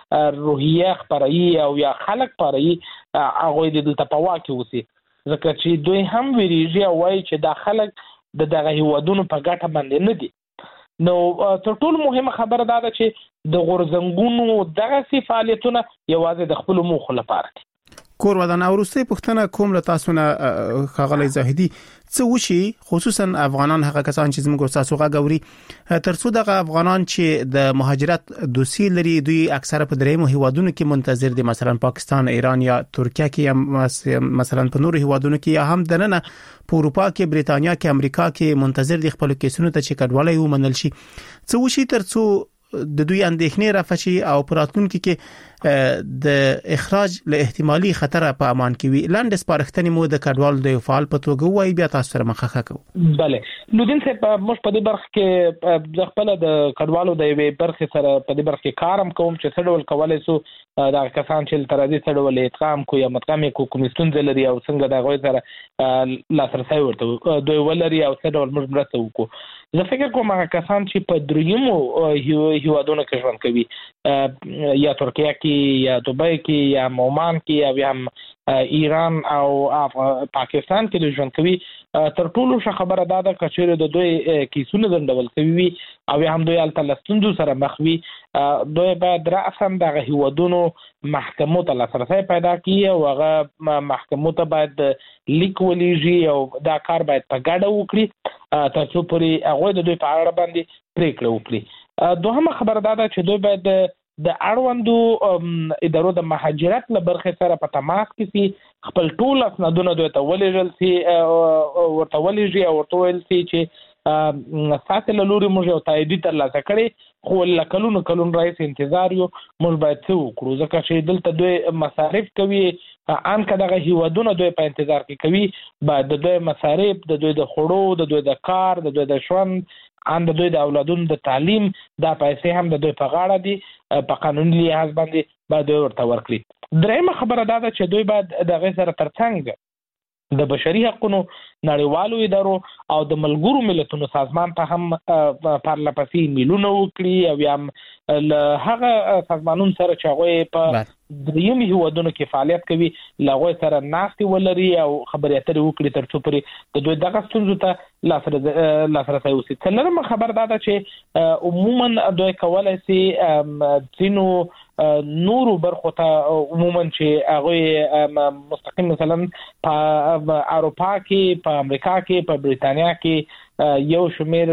روحیه خپروي او یا خلک خپروي، هغوی د دلته په واک کې اوسي، ځکه چې دوی هم ویریږي او وایي چې دا خلک د دغه هیوادونو په ګټه باندې نه دي. نو تر ټولو مهمه خبره دا ده چې د غورځنګونو دغسې فعالیتونه یوازې د خپلو موخو لپاره دي. کور ودان او وروستۍ پوښتنه کوم له تاسو نه ښاغلی زاهدي، څه وشي خصوصا افغانان هغه کسان چې زموږ تاسو غږ اوري تر څو دغه افغانان چې د مهاجرت دوسیې لري دوی اکثره په دریمو هیوادونو کې منتظر دي، مثلا پاکستان، ایران یا ترکیه کې یا مثلا په نورو هیوادونو کې یا هم دننه په اروپا کې، بریتانیا کې، امریکا کې منتظر دي خپل کیسونو ته چې کډوالۍ ومنل شي. څه وشي تر څو د دوی اندېښنې رافشي او پراتونکو کې د اخراج له احتمالي خطر په امان کې وي؟ لاندې سپارښتنې مو د کډوال د فعال په توګه وایي، بیا تاسو سره مخه کوو. بله نو دین صاحب موږ په دې برخه کې د خپل د کډوالو د یوې برخې سره په دې برخه کې کارم کوم چې څه ډول کولی سو دا کسان چې تر دې څه ډول ادغام کو یا مدغم کو کوم ستونزې لري او څنګه د هغوی سره لاسرسی ورته دوی ولري او څه ډول موږ مرسته وکړو. زه فکر کوم هغه کسان چې په دریمو هیوادونو کې ژوند کوي، یا ترکیه کې یا دوبۍ کې یا عمان کې یا بیا هم ایران او پاکستان کې د ژوند کوي، تر ټولو ښه خبره دا ده که چېرې د دوی کیسونه ځنډول شوي وي او یا هم دوی هلته له ستونزو سره مخ وي، دوی باید رأساً دغه هیوادونو محکمو ته لاسرسی پیدا کړي او هغه محکمو ته باید لیک ولیږي او دا کار باید په ګډه وکړي تر څو پورې هغوی د دوی په اړه باندې پرېکړه وکړي. دوهمه خبره دا ده چې دوی باید د اړوندو ادارو د مهاجرت له برخې سره په تماس کې سي، خپل ټول اسنادونه دوی ته ولېږل سي ورته ولېږي او ورته ویل سي چې ساتل لوري موږ یو تایید ترلاسه کړی خو لکلونو کلون رئیس انتظار یو موږ باید څه وکړو ځکه چې دلته دوی مصارف کوي ان کداغه هیوادونه دوی په انتظار کې کوي بعد د دوی مصارف د دوی د خوړو د دوی د کار د دوی د ژوند ان د دوی د اولادونو د تعلیم دا پیسې هم د دوی په غاړه دي په قانوني لحاظ باندې باید ورته ورکړي. درېمه خبره دا ده چې دوی باید د غیر سره ترڅنګ د بشري حقوقو نړیوالو ادارو او د ملګرو ملتونو سازمان ته هم پرله پسې میلونه وکړي او یا له هغه سازمانونو سره چې هغوی په درېیمې هیوادونو کې فعالیت کوي له هغوی سره ناستې ولري او خبرې اترې وکړي تر څو پورې د دوی دغه ستونزو ته لاسرسی وشي. څلورمه خبر دا ده چې عموما دوی کولی شي ځینو نورو برخو ته عموما چې هغوی مستقیم مثلا په اروپا کې په امریکا کې په بریتانیا کې یو شمیر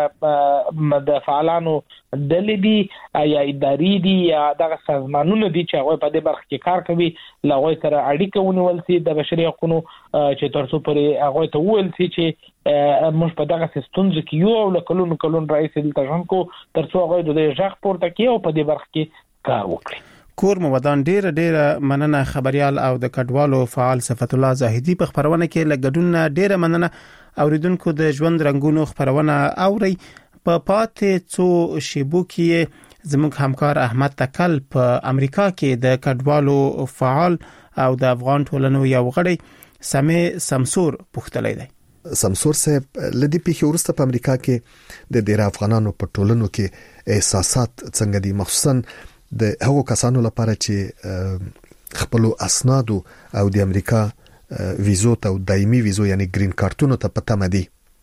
د فعالانو ډلې دي یا ادارې دي یا دغه سازمانونه دي چې هغوی په دې برخه کې کار کوي له هغوی سره اړیکه ونیول شي د بشري حقوقو چې تر څو پورې هغوی ته وویل شي چې موږ په دغه ستونزو کې یو او له کلونو کلون رئیس دلته ژوند کوو تر څو هغوی د دې غږ پورته کړي او په دې برخه کې کار وکړي. کور مو ودان ډیره ډیره مننه خبريال او د کډوالو فعال صفت الله زاهدی په خبرونه کې لګډون ډیره مننه اوریدونکو د ژوند رنگونو خبرونه اوري په پاتې څو شیبو کې زموږ همکار احمد تکل په امریکا کې د کډوالو فعال او د افغان ټولنو یو غړي سمې سمسور پوښتلی دی. سمسور صاحب لدی په خورسته په امریکا کې د ډیر افغانانو په ټولنو کې احساسات څنګه دي مخصوصا د هغو کسانو لپاره چې خپل اسناد او د امریکا ویزو ته دایمي ویزو یعنی گرین کارتونو ته پته مدي.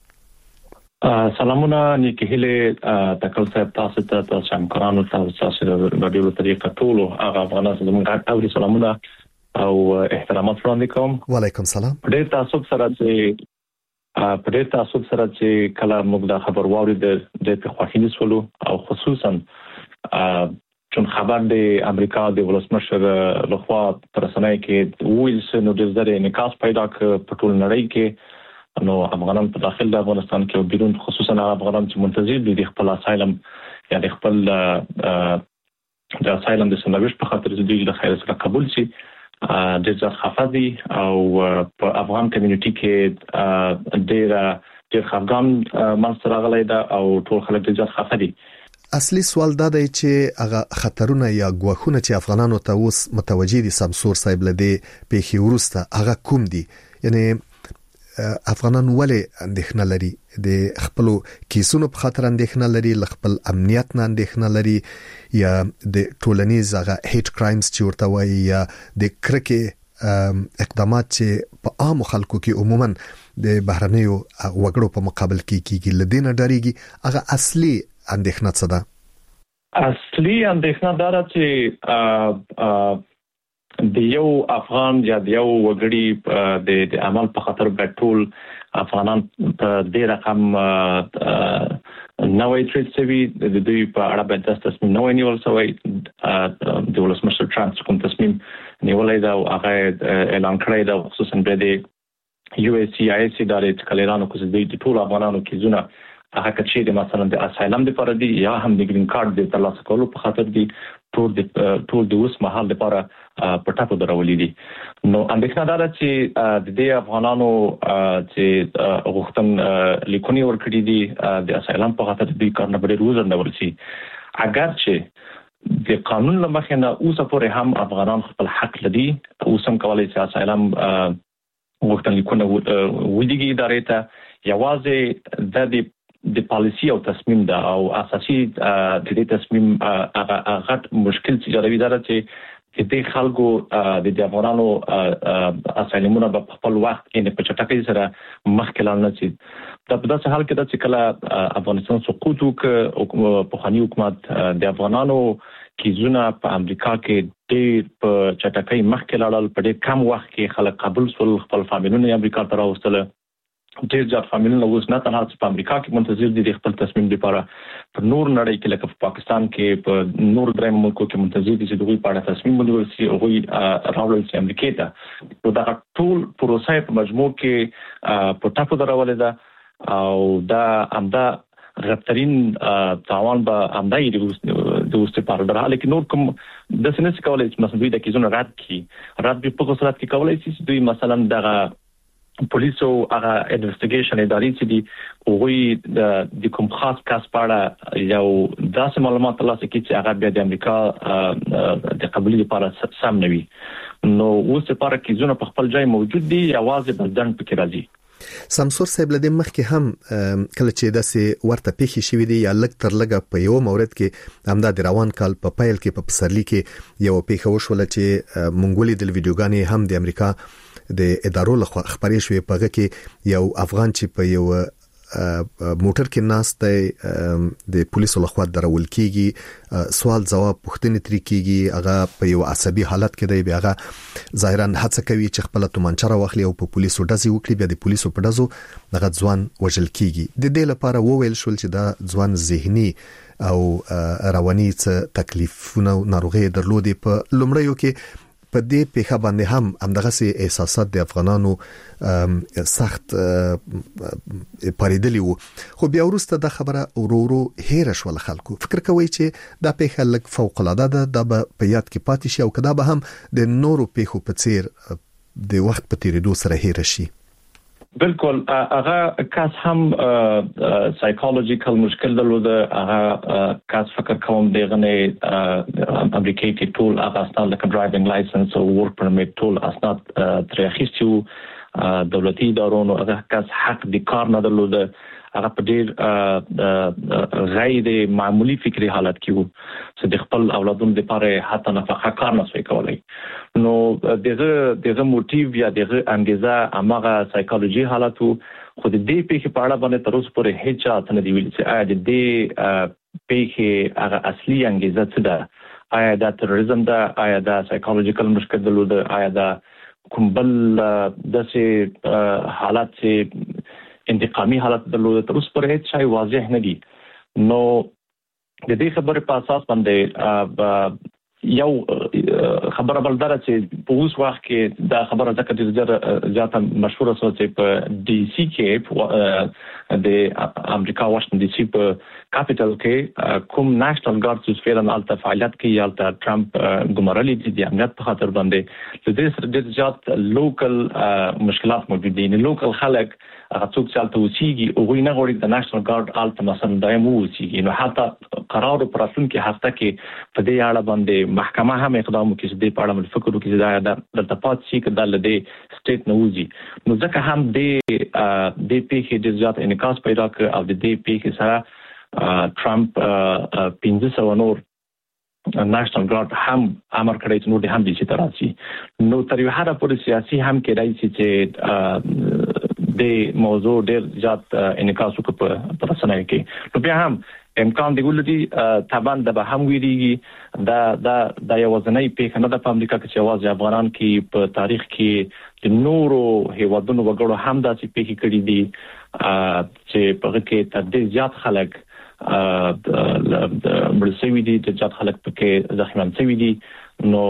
سلامونه نیکی هله تکل صاحب تاسو ته تاسو همکارانو ته تاسو د رادیو طریقه ټول هغه افغانان زموږ اوري سلامونه او احترامات وړاندې کوم. وعلیکم سلام. ډېر تاسو سره چې په ډېر تاسو سره چې کله موږ د خبر واوري د د خوښینې سولو او خصوصا چون خبر د امریکا د ولسمشر لخوا پر رسنۍ کې ویلز نو د زړه انعکاس پیدا ک په ټول نړۍ کې نو افغانان په داخل د افغانستان کې او بیرون خصوصا افغانان چې منتظر دي د خپل اسایلم یا د خپل د اسایلم د سمويش په خاطر د دوی د خیر سره قبول شي د ځخ حفاظي او په افغان کمیونټي کې ډېر ډېر خفګان منځ راغلی دا او ټول خلک د ځخ حفاظي. اصلي سوال دا دی چې هغه خطرونه یا ګواښونه چې افغانانو ته اوس متوجي دي سمسور صاحب لدی په خورسته هغه کوم دي یعنی افغانان ولې اندېښنه لري د خپل کیسونو په خاطر اندېښنه لري خپل امنیت نه اندېښنه لري یا د ټولنیز هغه هیټ کرایمز چې ورته وایي یا د کرکه اقدامات چې په عام خلکو کې عموما د بهرنیو وګړو په مقابل کې کیږي لدینه ډاریږي هغه اصلي اندېښنه څه ده؟ اصلي اندېښنه دا ده چې د یو افغان یا د یو وګړي د عمل په خاطر به ټول افغانان په دې رقم نوې ټریټ شوی د دوی په اړه به د تصمیم نوې نیول شوی د ولسمشر ټرامپ کوم تصمیم نیولای دا او هغه اعلان کړی دا خصوصا د یو اس سی آی سی د کلیرانو کوزي د ټول افغانانو کې زونه هغه کچې د مثلا د اسایلم لپاره دی یا هم د گرین کارت د ترلاسه کولو په خاطر دی ټول د ټول د اوس مهال لپاره پټاکو درولې دي. نو اندېښنه دا ده چې د دې افغانانو چې غوښتن لیکونی ورکړي دي د اسایلم په خاطر دوی کارونه ډېر وزرنول شي اگر چې د قانون لمخې نه اوس پورې هم افغانان خپل حق لري اوس هم کولای شي اسایلم غوښتن لیکونه ودیږي ادارې ته یوازې د دې د پالیسی او تصمیم دا او اساسي د دې تصمیم هغه غټ مشکل چې جوړوي دا چې د خلکو د افغانانو اسایلمونه په خپل وخت کې په چټکۍ سره مخکې لاړ نه شي. دا په داسې حال کې چې کله افغانستان سقوط وکړ په خاني حکومت د افغانانو کیزونه په امریکا کې ډېر په چټکۍ مخکې لاړل په ډېر کم وخت کې خلک قبول شول خپل فامیلونه امریکا ته راوستل. ډېر ځات فامیلونه اوس نه تنها په امریکا کې منتظر دي د خپل تصمیم لپاره په نور نړۍ کې لکه په پاکستان کې په نور درېم ملکو کې منتظر دي چې دوی په اړه تصمیم ونیول شي او دوی راوړل شي امریکا ته. نو دا ټول پروسه په مجموع کې په ټاکو درولې ده او دا امدا غترین تاوان به امدای د اوسه پر درحاله کې نور کوم د سنس کولای چې مثلا دوی د کیزونه رد کی رد به په صورت کې کولای شي دوی مثلا دغه پولیسو هغه انویسټیګیشن ادارې چې دی اوغوی د کوم خاص کس پاړه یو داسې معلومات ترلاسه کړي چې هغه بیا د امریکا د قبولي لپاره سم نوي نو اوسه پر کیزونه په خپل ځای موجود دي یوازې بلدن پکې راځي. سمسور صاحب لدې مخکې هم کله چې داسې ورته پیښې شوې دي یا لږ تر لږه په یو مورد کې همدا د روان کال په پایل کې په پسرلی کې یو پیښه وشوله چې مونږولي د ویډیوګانې هم د امریکا د ادارو لخوا خبرې شوې پغه کې یو افغان چې په یو موټر کې ناست د پولیسو لخوا درول کیږي سوال جواب پوښتنې ترې کیږي هغه په یو عصبي حالت کې دی بیا هغه ظاهرا هڅه کوي چې خپل تومانچه راوخلي او په پولیسو ډزې وکړي بیا د پولیسو په ډزو هغه ځوان وژل کیږي د دې لپاره وویل شول چې دا ځوان ذهني او رواني تکلیفونه ناروغي درلودي په لومړیو کې په دې پیښه باندې هم همدغه سي احساسات د افغانانو سخت پریدلی وو خو بیا ورسته د خبره ورورو هیر شول خلکو فکر کوي چې دا پیښه لک فوق العاده ده د په یاد کې پاتې شي او کدا به هم د نورو پیښو په څیر د وخت په تیریدو سره هیر شي. بالکل هغه کاس هم سایکولوژیکل مشکل درلوده هغه کاس فکر کوم دغه امریکایي کې ټول هغه اسناد لکه ډرایوینګ لایسنس او ورک پرمیټ ټول اسناد ترې اخیستو دولتي ادارو هغه کاس حق د کار نه درلوده هغه په ډیر غیر معمولی فکری حالت کې وو چې د خپل اولادونو لپاره حتی نفقه کار نه شوی کولای نو دغه دغه موټیو یا دغه انګیزه امغه سایکولوژي حالت وو خو د دې پیښې په اړه باندې تر اوسه پورې هیڅ چا نه دی ویل چې آیا د دې پیښې هغه اصلي انګیزه څه ده آیا دا تروریزم ده آیا دا سایکولوژیکل مشکل درلوده آیا دا کوم بل داسې حالت چې انتقامي حالت درلوده تر اوسه پورې هیڅ شی واضح نه دي نو د دې خبرې په اساس باندې یو خبره بلدار چې په اوس وخت کې دا خبره ځکه ډیره زیاته مشهوره شوه چې په ډي سي کې د امریکا واشنگټن ډي سي په کاپټل کې کوم نېشنل ګارد چې فعلا الته فعالیت کوي الته ټرمپ ګمارلي دي د امنیت په خاطر باندې د دې سره ډېر زیات لوکل مشکلات موجود دي نه لوکل خلک هغه څوک چې الته اوسېږي او غوښنه غوړي د نېشنل ګارد الته مثلا دایم اوسېږي نو حتی قرار پر راتلونکي هفته کې په دې اړه باندې محکمه هم اقدام وکړي چې د په اړه فکر وکړي چې دا د تپات شي کې د لدې سټیټ نوځي نو ځکه هم د د پیښې د زیات انعکاس پیدا کړ او د دې پیښې سره ټرمپ پنځه سوه نور نېشنل ګارد هم امر کړی چې نور د هم دي چې تراسي نو تر یو حده پورې سیاسي هم کېدای شي چې د موضوع ډېر زیات انعکاس وکړي په رسنیو کې نو بیا هم امکان دی ولدي تابان د به هم ویریږي دا دا د یو ځنۍ پیښه نه د امریکا کې چې आवाज افغانان کې په تاریخ کې د نورو هیوادونو وګړو هم داسې پیښې کړې دي چې په کې تر دې زیات خلک د مرسوي دي د زیات خلک پکې زخمیان شوي دي نو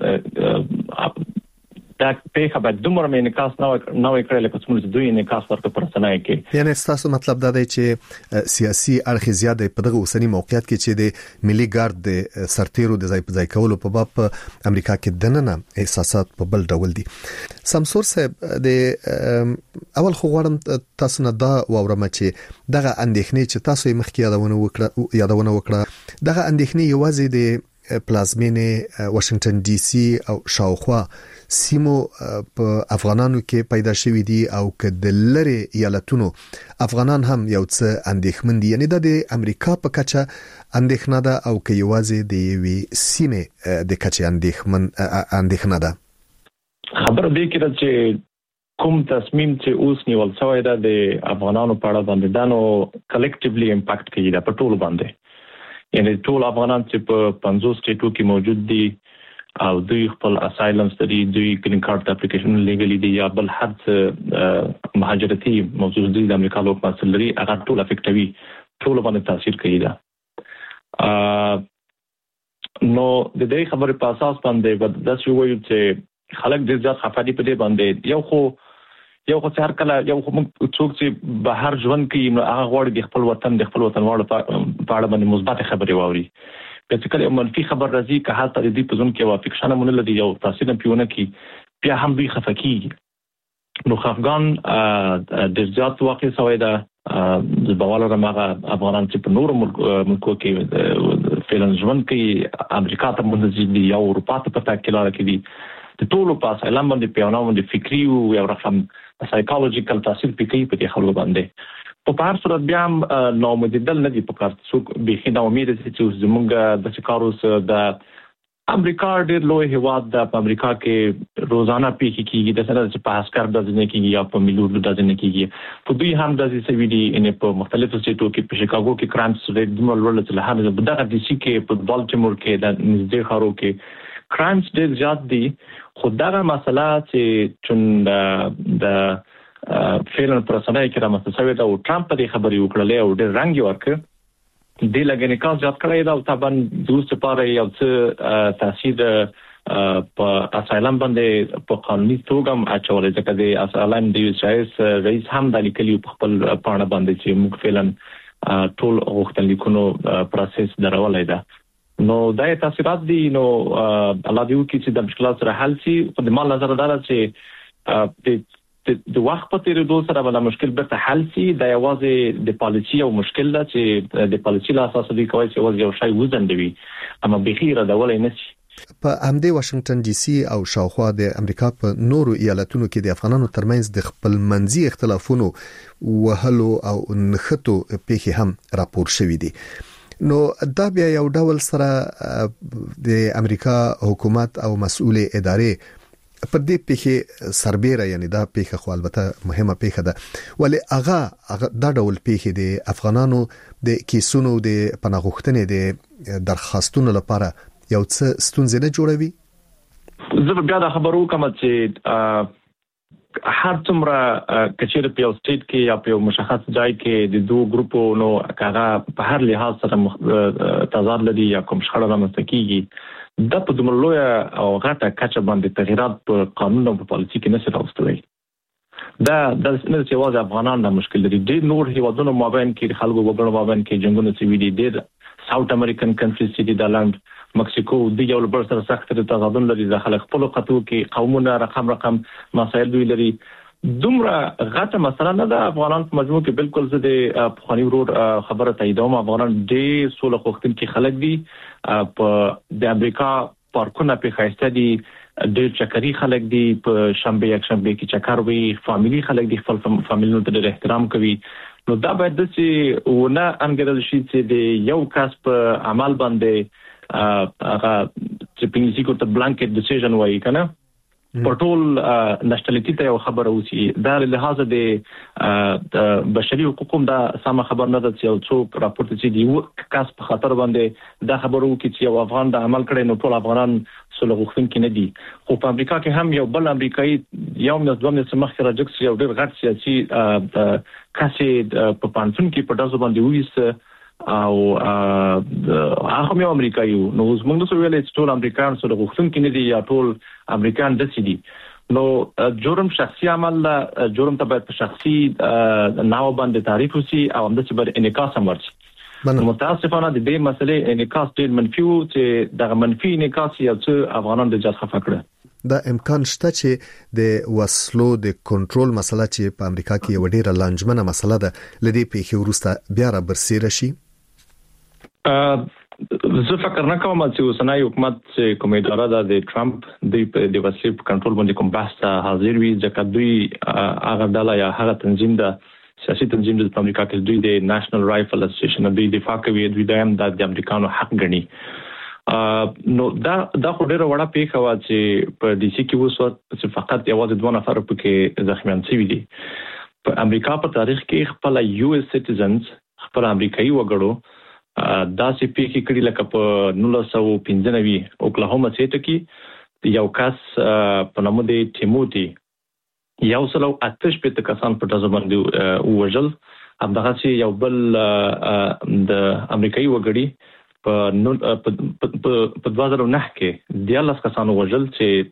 دا پیښه به دومره انعکاس نه وي کړی لکه څنګه چې دوی انعکاس ورکړ پر رسنیو کې یعنی تاسو مطلب دا دی چې سیاسي اړخ زیاده په دغه اوسنی موقعیت کې چې د ملي ګارد د سرتیرو د ځای په ځای کولو په باب امریکا کې دننه احساسات په بل ډول دي. سمسور صاحب د اول خو غواړم تاسو نه دا واورم چې دغه اندېښنې چې تاسو یې مخکې یادونه وکړه یادونه وکړه دغه اندېښنې یوازې د پلازمینه واشنگټن ډي سي او شاوخوا سیمو په افغانانو کې پیدا شوې دي او کله لري ایالتونو افغانان هم یو څه اندېښمن دي یعنی د امریکا په کچه اندېښنه ده او کې یوازې د یوې سیمه د کچه اندېښمن اندېښنه ده. خبر دې کې چې کوم تصمیم چې اوس نیول شوی ده د افغانانو په اړه باندې دا نو کلیکټیولی امپاکټ کوي دا په ټول باندې یعنی ټول افغانان چې په پنځوس سټیټو کې موجود دي او دوی خپل اسایلم ستدي دوی گرین کارت اپلیکیشن لیګلی دي یا بل هر څه مهاجرتي موجود دي د امریکا لوک مسل لري هغه ټول افیکټوي ټول باندې تاثیر کوي دا نو د دې خبرې په اساس باندې د څه وایي چې خلک د ځات خفادي په دې باندې یو خو یو خو هر کله یو څوک چې بهر ژوند کوي نو هغه غواړي د خپل وطن د خپل وطنوالو په اړه باندې مثبت خبرې واوري. چې کله منفي خبر راځي که حالت د دې په ځون کې وافقشنه مونږ لدی یو تاثیر نه پیونه کی بیا هم دوی خفقي نو خفغان د زیات واقع سوی دا د بوالو رمغه افغانان چې په نور ملکو کې فعلا ژوند کوي امریکا ته مونږ دي یا اروپا ته په تاکیلاره کې دي د ټولو په اساس باندې پیاونو د فکری او یو رقم سایکولوژیکل تاثیر پکې په دې خلکو باندې په هر صورت بیا هم نو مددل نه دي په کار څوک به خې دا امید چې زمونږ د کاروس د امریکا ډېر لوی هواد د امریکا کې روزانه پیښ کیږي د سره چې په اسکر د ځنې کېږي یا په مليون د ځنې کېږي په دوی هم د سویډي ان په مختلفو سټو کې په شیکاګو کې کرایمز ریټ د ملول له هغه د دغه د سی کې په بالټیمور کې د نږدې خارو کې کرایمز ډېر زیات دي خو دغه مسله چې چون د فعلا پرسنای کې رامنځته شوې ده او ټرمپ په دې خبرې وکړلې او ډېر رنګ یې ورکړ د لګنې کار زیات کړی دا او طبعا دوست لپاره یو څه تاثیر په اسایلم باندې په قانوني توګه اچول ځکه د اسایلم د یو رئیس رئیس هم د لیکلي په خپل پاڼه باندې چې موږ فعلا ټول غوښتنلیکونو پروسس درولای ده نو دا تاثیرات دي نو الله دې وکړي چې د مشکلات سره حل شي په دې مال نظر دا چې د د وخت په تیریدو سره بل مشکل به حل شي دا یوازې د پالیسي او مشکل ده چې د پالیسي له اساس دی کوي چې یوازې یو شی وزندوي اما بخیره دا ولې نشي. په امدې واشنگټن ډي سي او شاوخوا د امریکا په نورو ایالتونو کې د افغانانو ترمنځ د خپل منځي اختلافونو وهلو او نخټو پیښې هم راپور شوې دي. نو دا بیا یو ډول سره د امریکا حکومت او مسؤل ادارې پر دې پیښه سربېره یعنی دا پیښه خو البته مهمه پیښه ده ولی هغه دا ډول پیښه د افغانانو د کیسونو د پناهغښتنې د درخواستونو لپاره یو څه ستونزې نه جوړوي. زه بیا دا خبرو کوم چې هر څومره کچېره په یو سټیټ کې یا په یو مشخص ځای کې د دوه ګروپو نو هغه په هر لحاظ سره تضاد لري یا کوم شخړه رامنځته کیږي د په دومره لوی او غټه کچه باندې تغیرات په قانون او په پالیسي کې نشي راوستلی. دا د نه چې واځي افغانان د مشکل لري د نور هیوادونو مابین کې خلکو وګړو مابین کې جنگونه سوي دي د ساوث امریکن کنټریز چې د لاند مکسیکو د یو بل سره سخت تضادونه لري د خلک خپل قطو کې قومونه رقم رقم مسایل دوی لري دومره غټه مسله نه ده. افغانان په مجموع کې بالکل زه د پخوانی ورور خبره تاییدوم افغانان ډېر سوله غوښتونکي خلک دي په د امریکا پارکونه په خاصه دي ډېر چکري خلک دي په شنبه یک شنبه کې چکر وي فاميلي خلک دي خپل فاميلونو ته احترام کوي نو دا باید د چې ونه انګرل شي چې د یو کس په عمل باندې هغه چې په انګلیسي کې ته بلانکټ ډیسیژن وایي کنه پټول نشټلیټی ته یو خبره وسی دا له لحاظ د بشري حقوقو دا سم خبر نه ده چې یو څوک راپورټ چې دی کاس په خطر باندې دا خبرو کې چې یو افغان د عمل کړي نو ټول افغانان سره غوښتونکي نه دي خو په امریکا کې هم یو بل امریکایي یو مې دوه مې سمخ راجکس یو ډېر غټ سیاسي کاسې په پانسون کې په داسو باندې وېس او هغه یو امریکایي نو زموږ نو ویلې چې ټول امریکایان سره غوښتونکي نه دي یا ټول امریکایان د سې دي نو جرم شخصي عمل لا جرم ته باید شخصي ناو باندې تعریف وسی او هم د څه بر انعکاس امر متاسفانه د دې مسلې انعکاس ډېر منفي و چې د منفي انعکاس یو څه افغانان د جات خفه کړه. دا امکان شته چې د وسلو د کنټرول مسله چې په امریکا کې یو ډېر لانجمنه مسله ده لدی پیښې ورسته بیا را برسېره شي. زه فکر نه کوم چې اوسنۍ حکومت چې کوم اداره ده د ټرمپ د د وسلې په کنټرول باندې کوم بحث حاضر وي ځکه دوی هغه ډله یا هغه تنظیم ده سیاسي تنظیم د امریکا کې دوی د نېشنل رایفل اسوسییشن دوی دفاع کوي دوی د د امریکانو حق ګڼي نو دا دا خو ډیره وړه پیښه و چې په ډي سي کې وسو چې فقط یوازې دوه نفر پکې زخمیان شوي دي. په امریکا په تاریخ کې خپل یو اس سټیزنز خپل امریکایي وګړو دا سي پیښې کړي لکه په نولس سوه پنځه نوي اوکلاهوما سټیټ کې یو کس په نوم دی ټیموتی یو سلو اتش په کسان په تاسو باندې وژل همدغه چې یو بل د امریکایي وګړي په په دوه زره نه کې دیالس کسانو وژل چې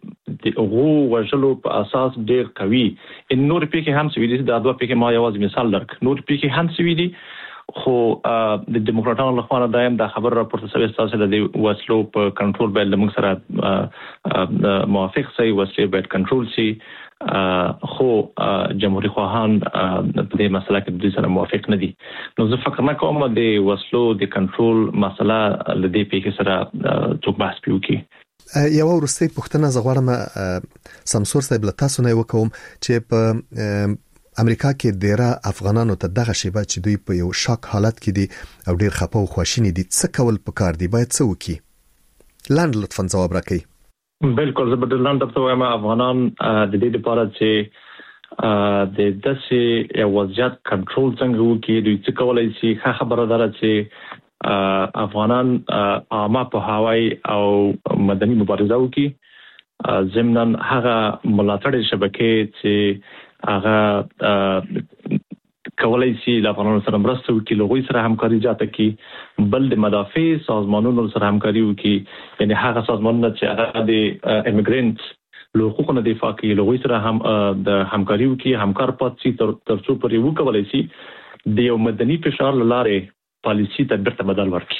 د هغو وژلو په اساس ډېر قوي. ان نور پیکې هم سوي دي، دا دوه پیکې ما یوازې مثال درک، نور پیکې هم سوي دي، خو د دیموکراتانو لخوا دایم دا خبر راپورته شوی تاسو د وسلو په کنټرول باندې موږ سره موافق سي، وسلې باید کنټرول سي، خو جمهوریت خواهان په دې مسله کې د سره موافق نه دي. نو زه فکر نه کوم د وسلو د کنټرول مسله لدې پیکې سره څوک بحث پیوکي. یو ورستۍ پښتنه زغړم سمسور صاحب له تاسو نه وکوم چې په امریکا کې ډیره افغانانو ته دغه شیبه چې دوی په یو شاک حالت کې دي او ډیر خپه او خواشینی دي، څه کول پکار دي، باید څه وکړي؟ لاند لطفا جواب راکړئ. بالکل زه به لاند ته وایم افغانان د دې لپاره چې د داسې یو وضعیت کنټرول څنګه وکړي، دوی څه کولای شي. ښه خبره ده چې افغانان عامه په هوای او مدني مبارزه وکړي، ضمناً هغه ملاتړ شبکې چې هغه کولای شي له افغانانو سره مرسته وکړي، له غوي سره همکاري جاته کړي، بل د مدافع سازمانونو سره همکاري وکړي، یعنی هغه سازمانونه چې هغه د ایمیګرنټ له حقوقو دفاع کوي، له غوي سره هم د همکاري وکړي، همکار پاتې شي تر څو پرې وکولای شي د یو مدني فشار لاره پالیسي ته بیرته بدل ورکړي.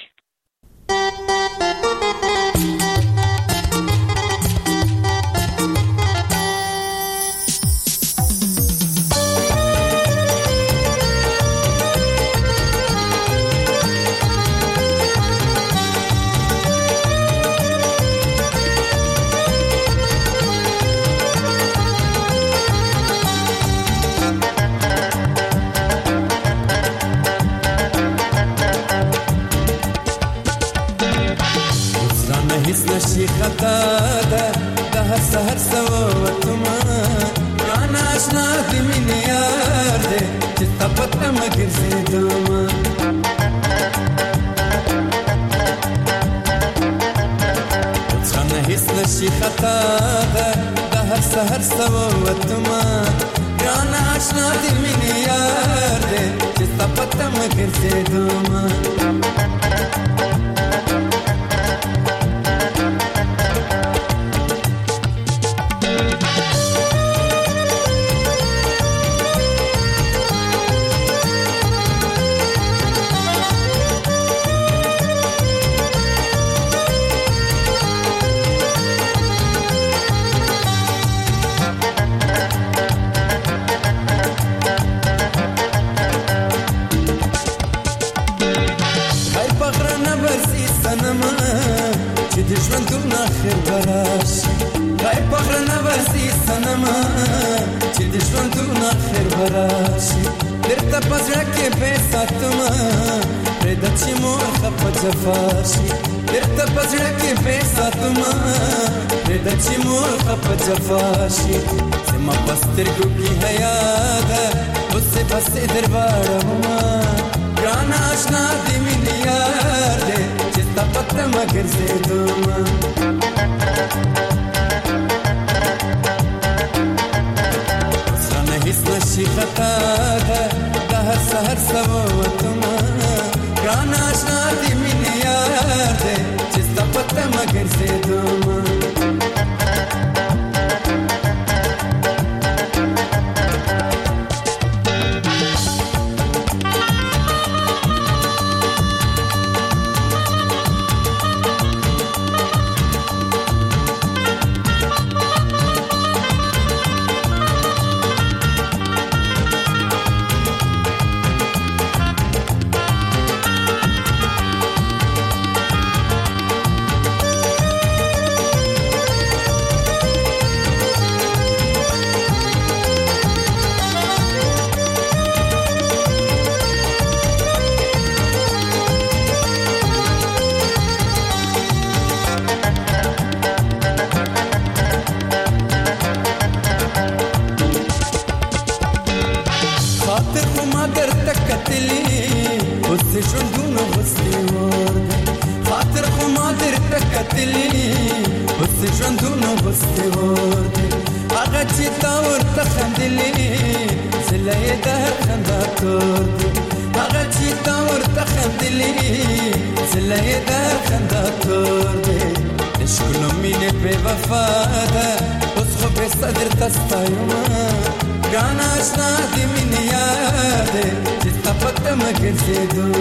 عشق نمینه بے وفا ده اوس خو به صدر تستایما ګران آشنا دې مینې یاده چې ستا په تمه ګرځېدم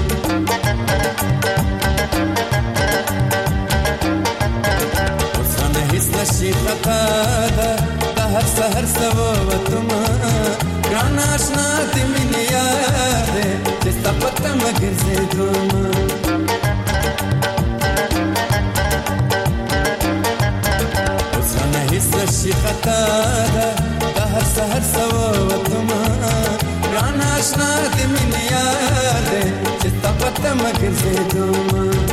اوس نه هیڅ نشي خطا ده د هر سحر سوه وتما ګران آشنا دې مینې یاده چې ستا په تمه ګرځېدم شي خطا ده د هر سحر سوه وتما ګران آشنا دې مینې یاده چې ستا په تمه ګرځېدم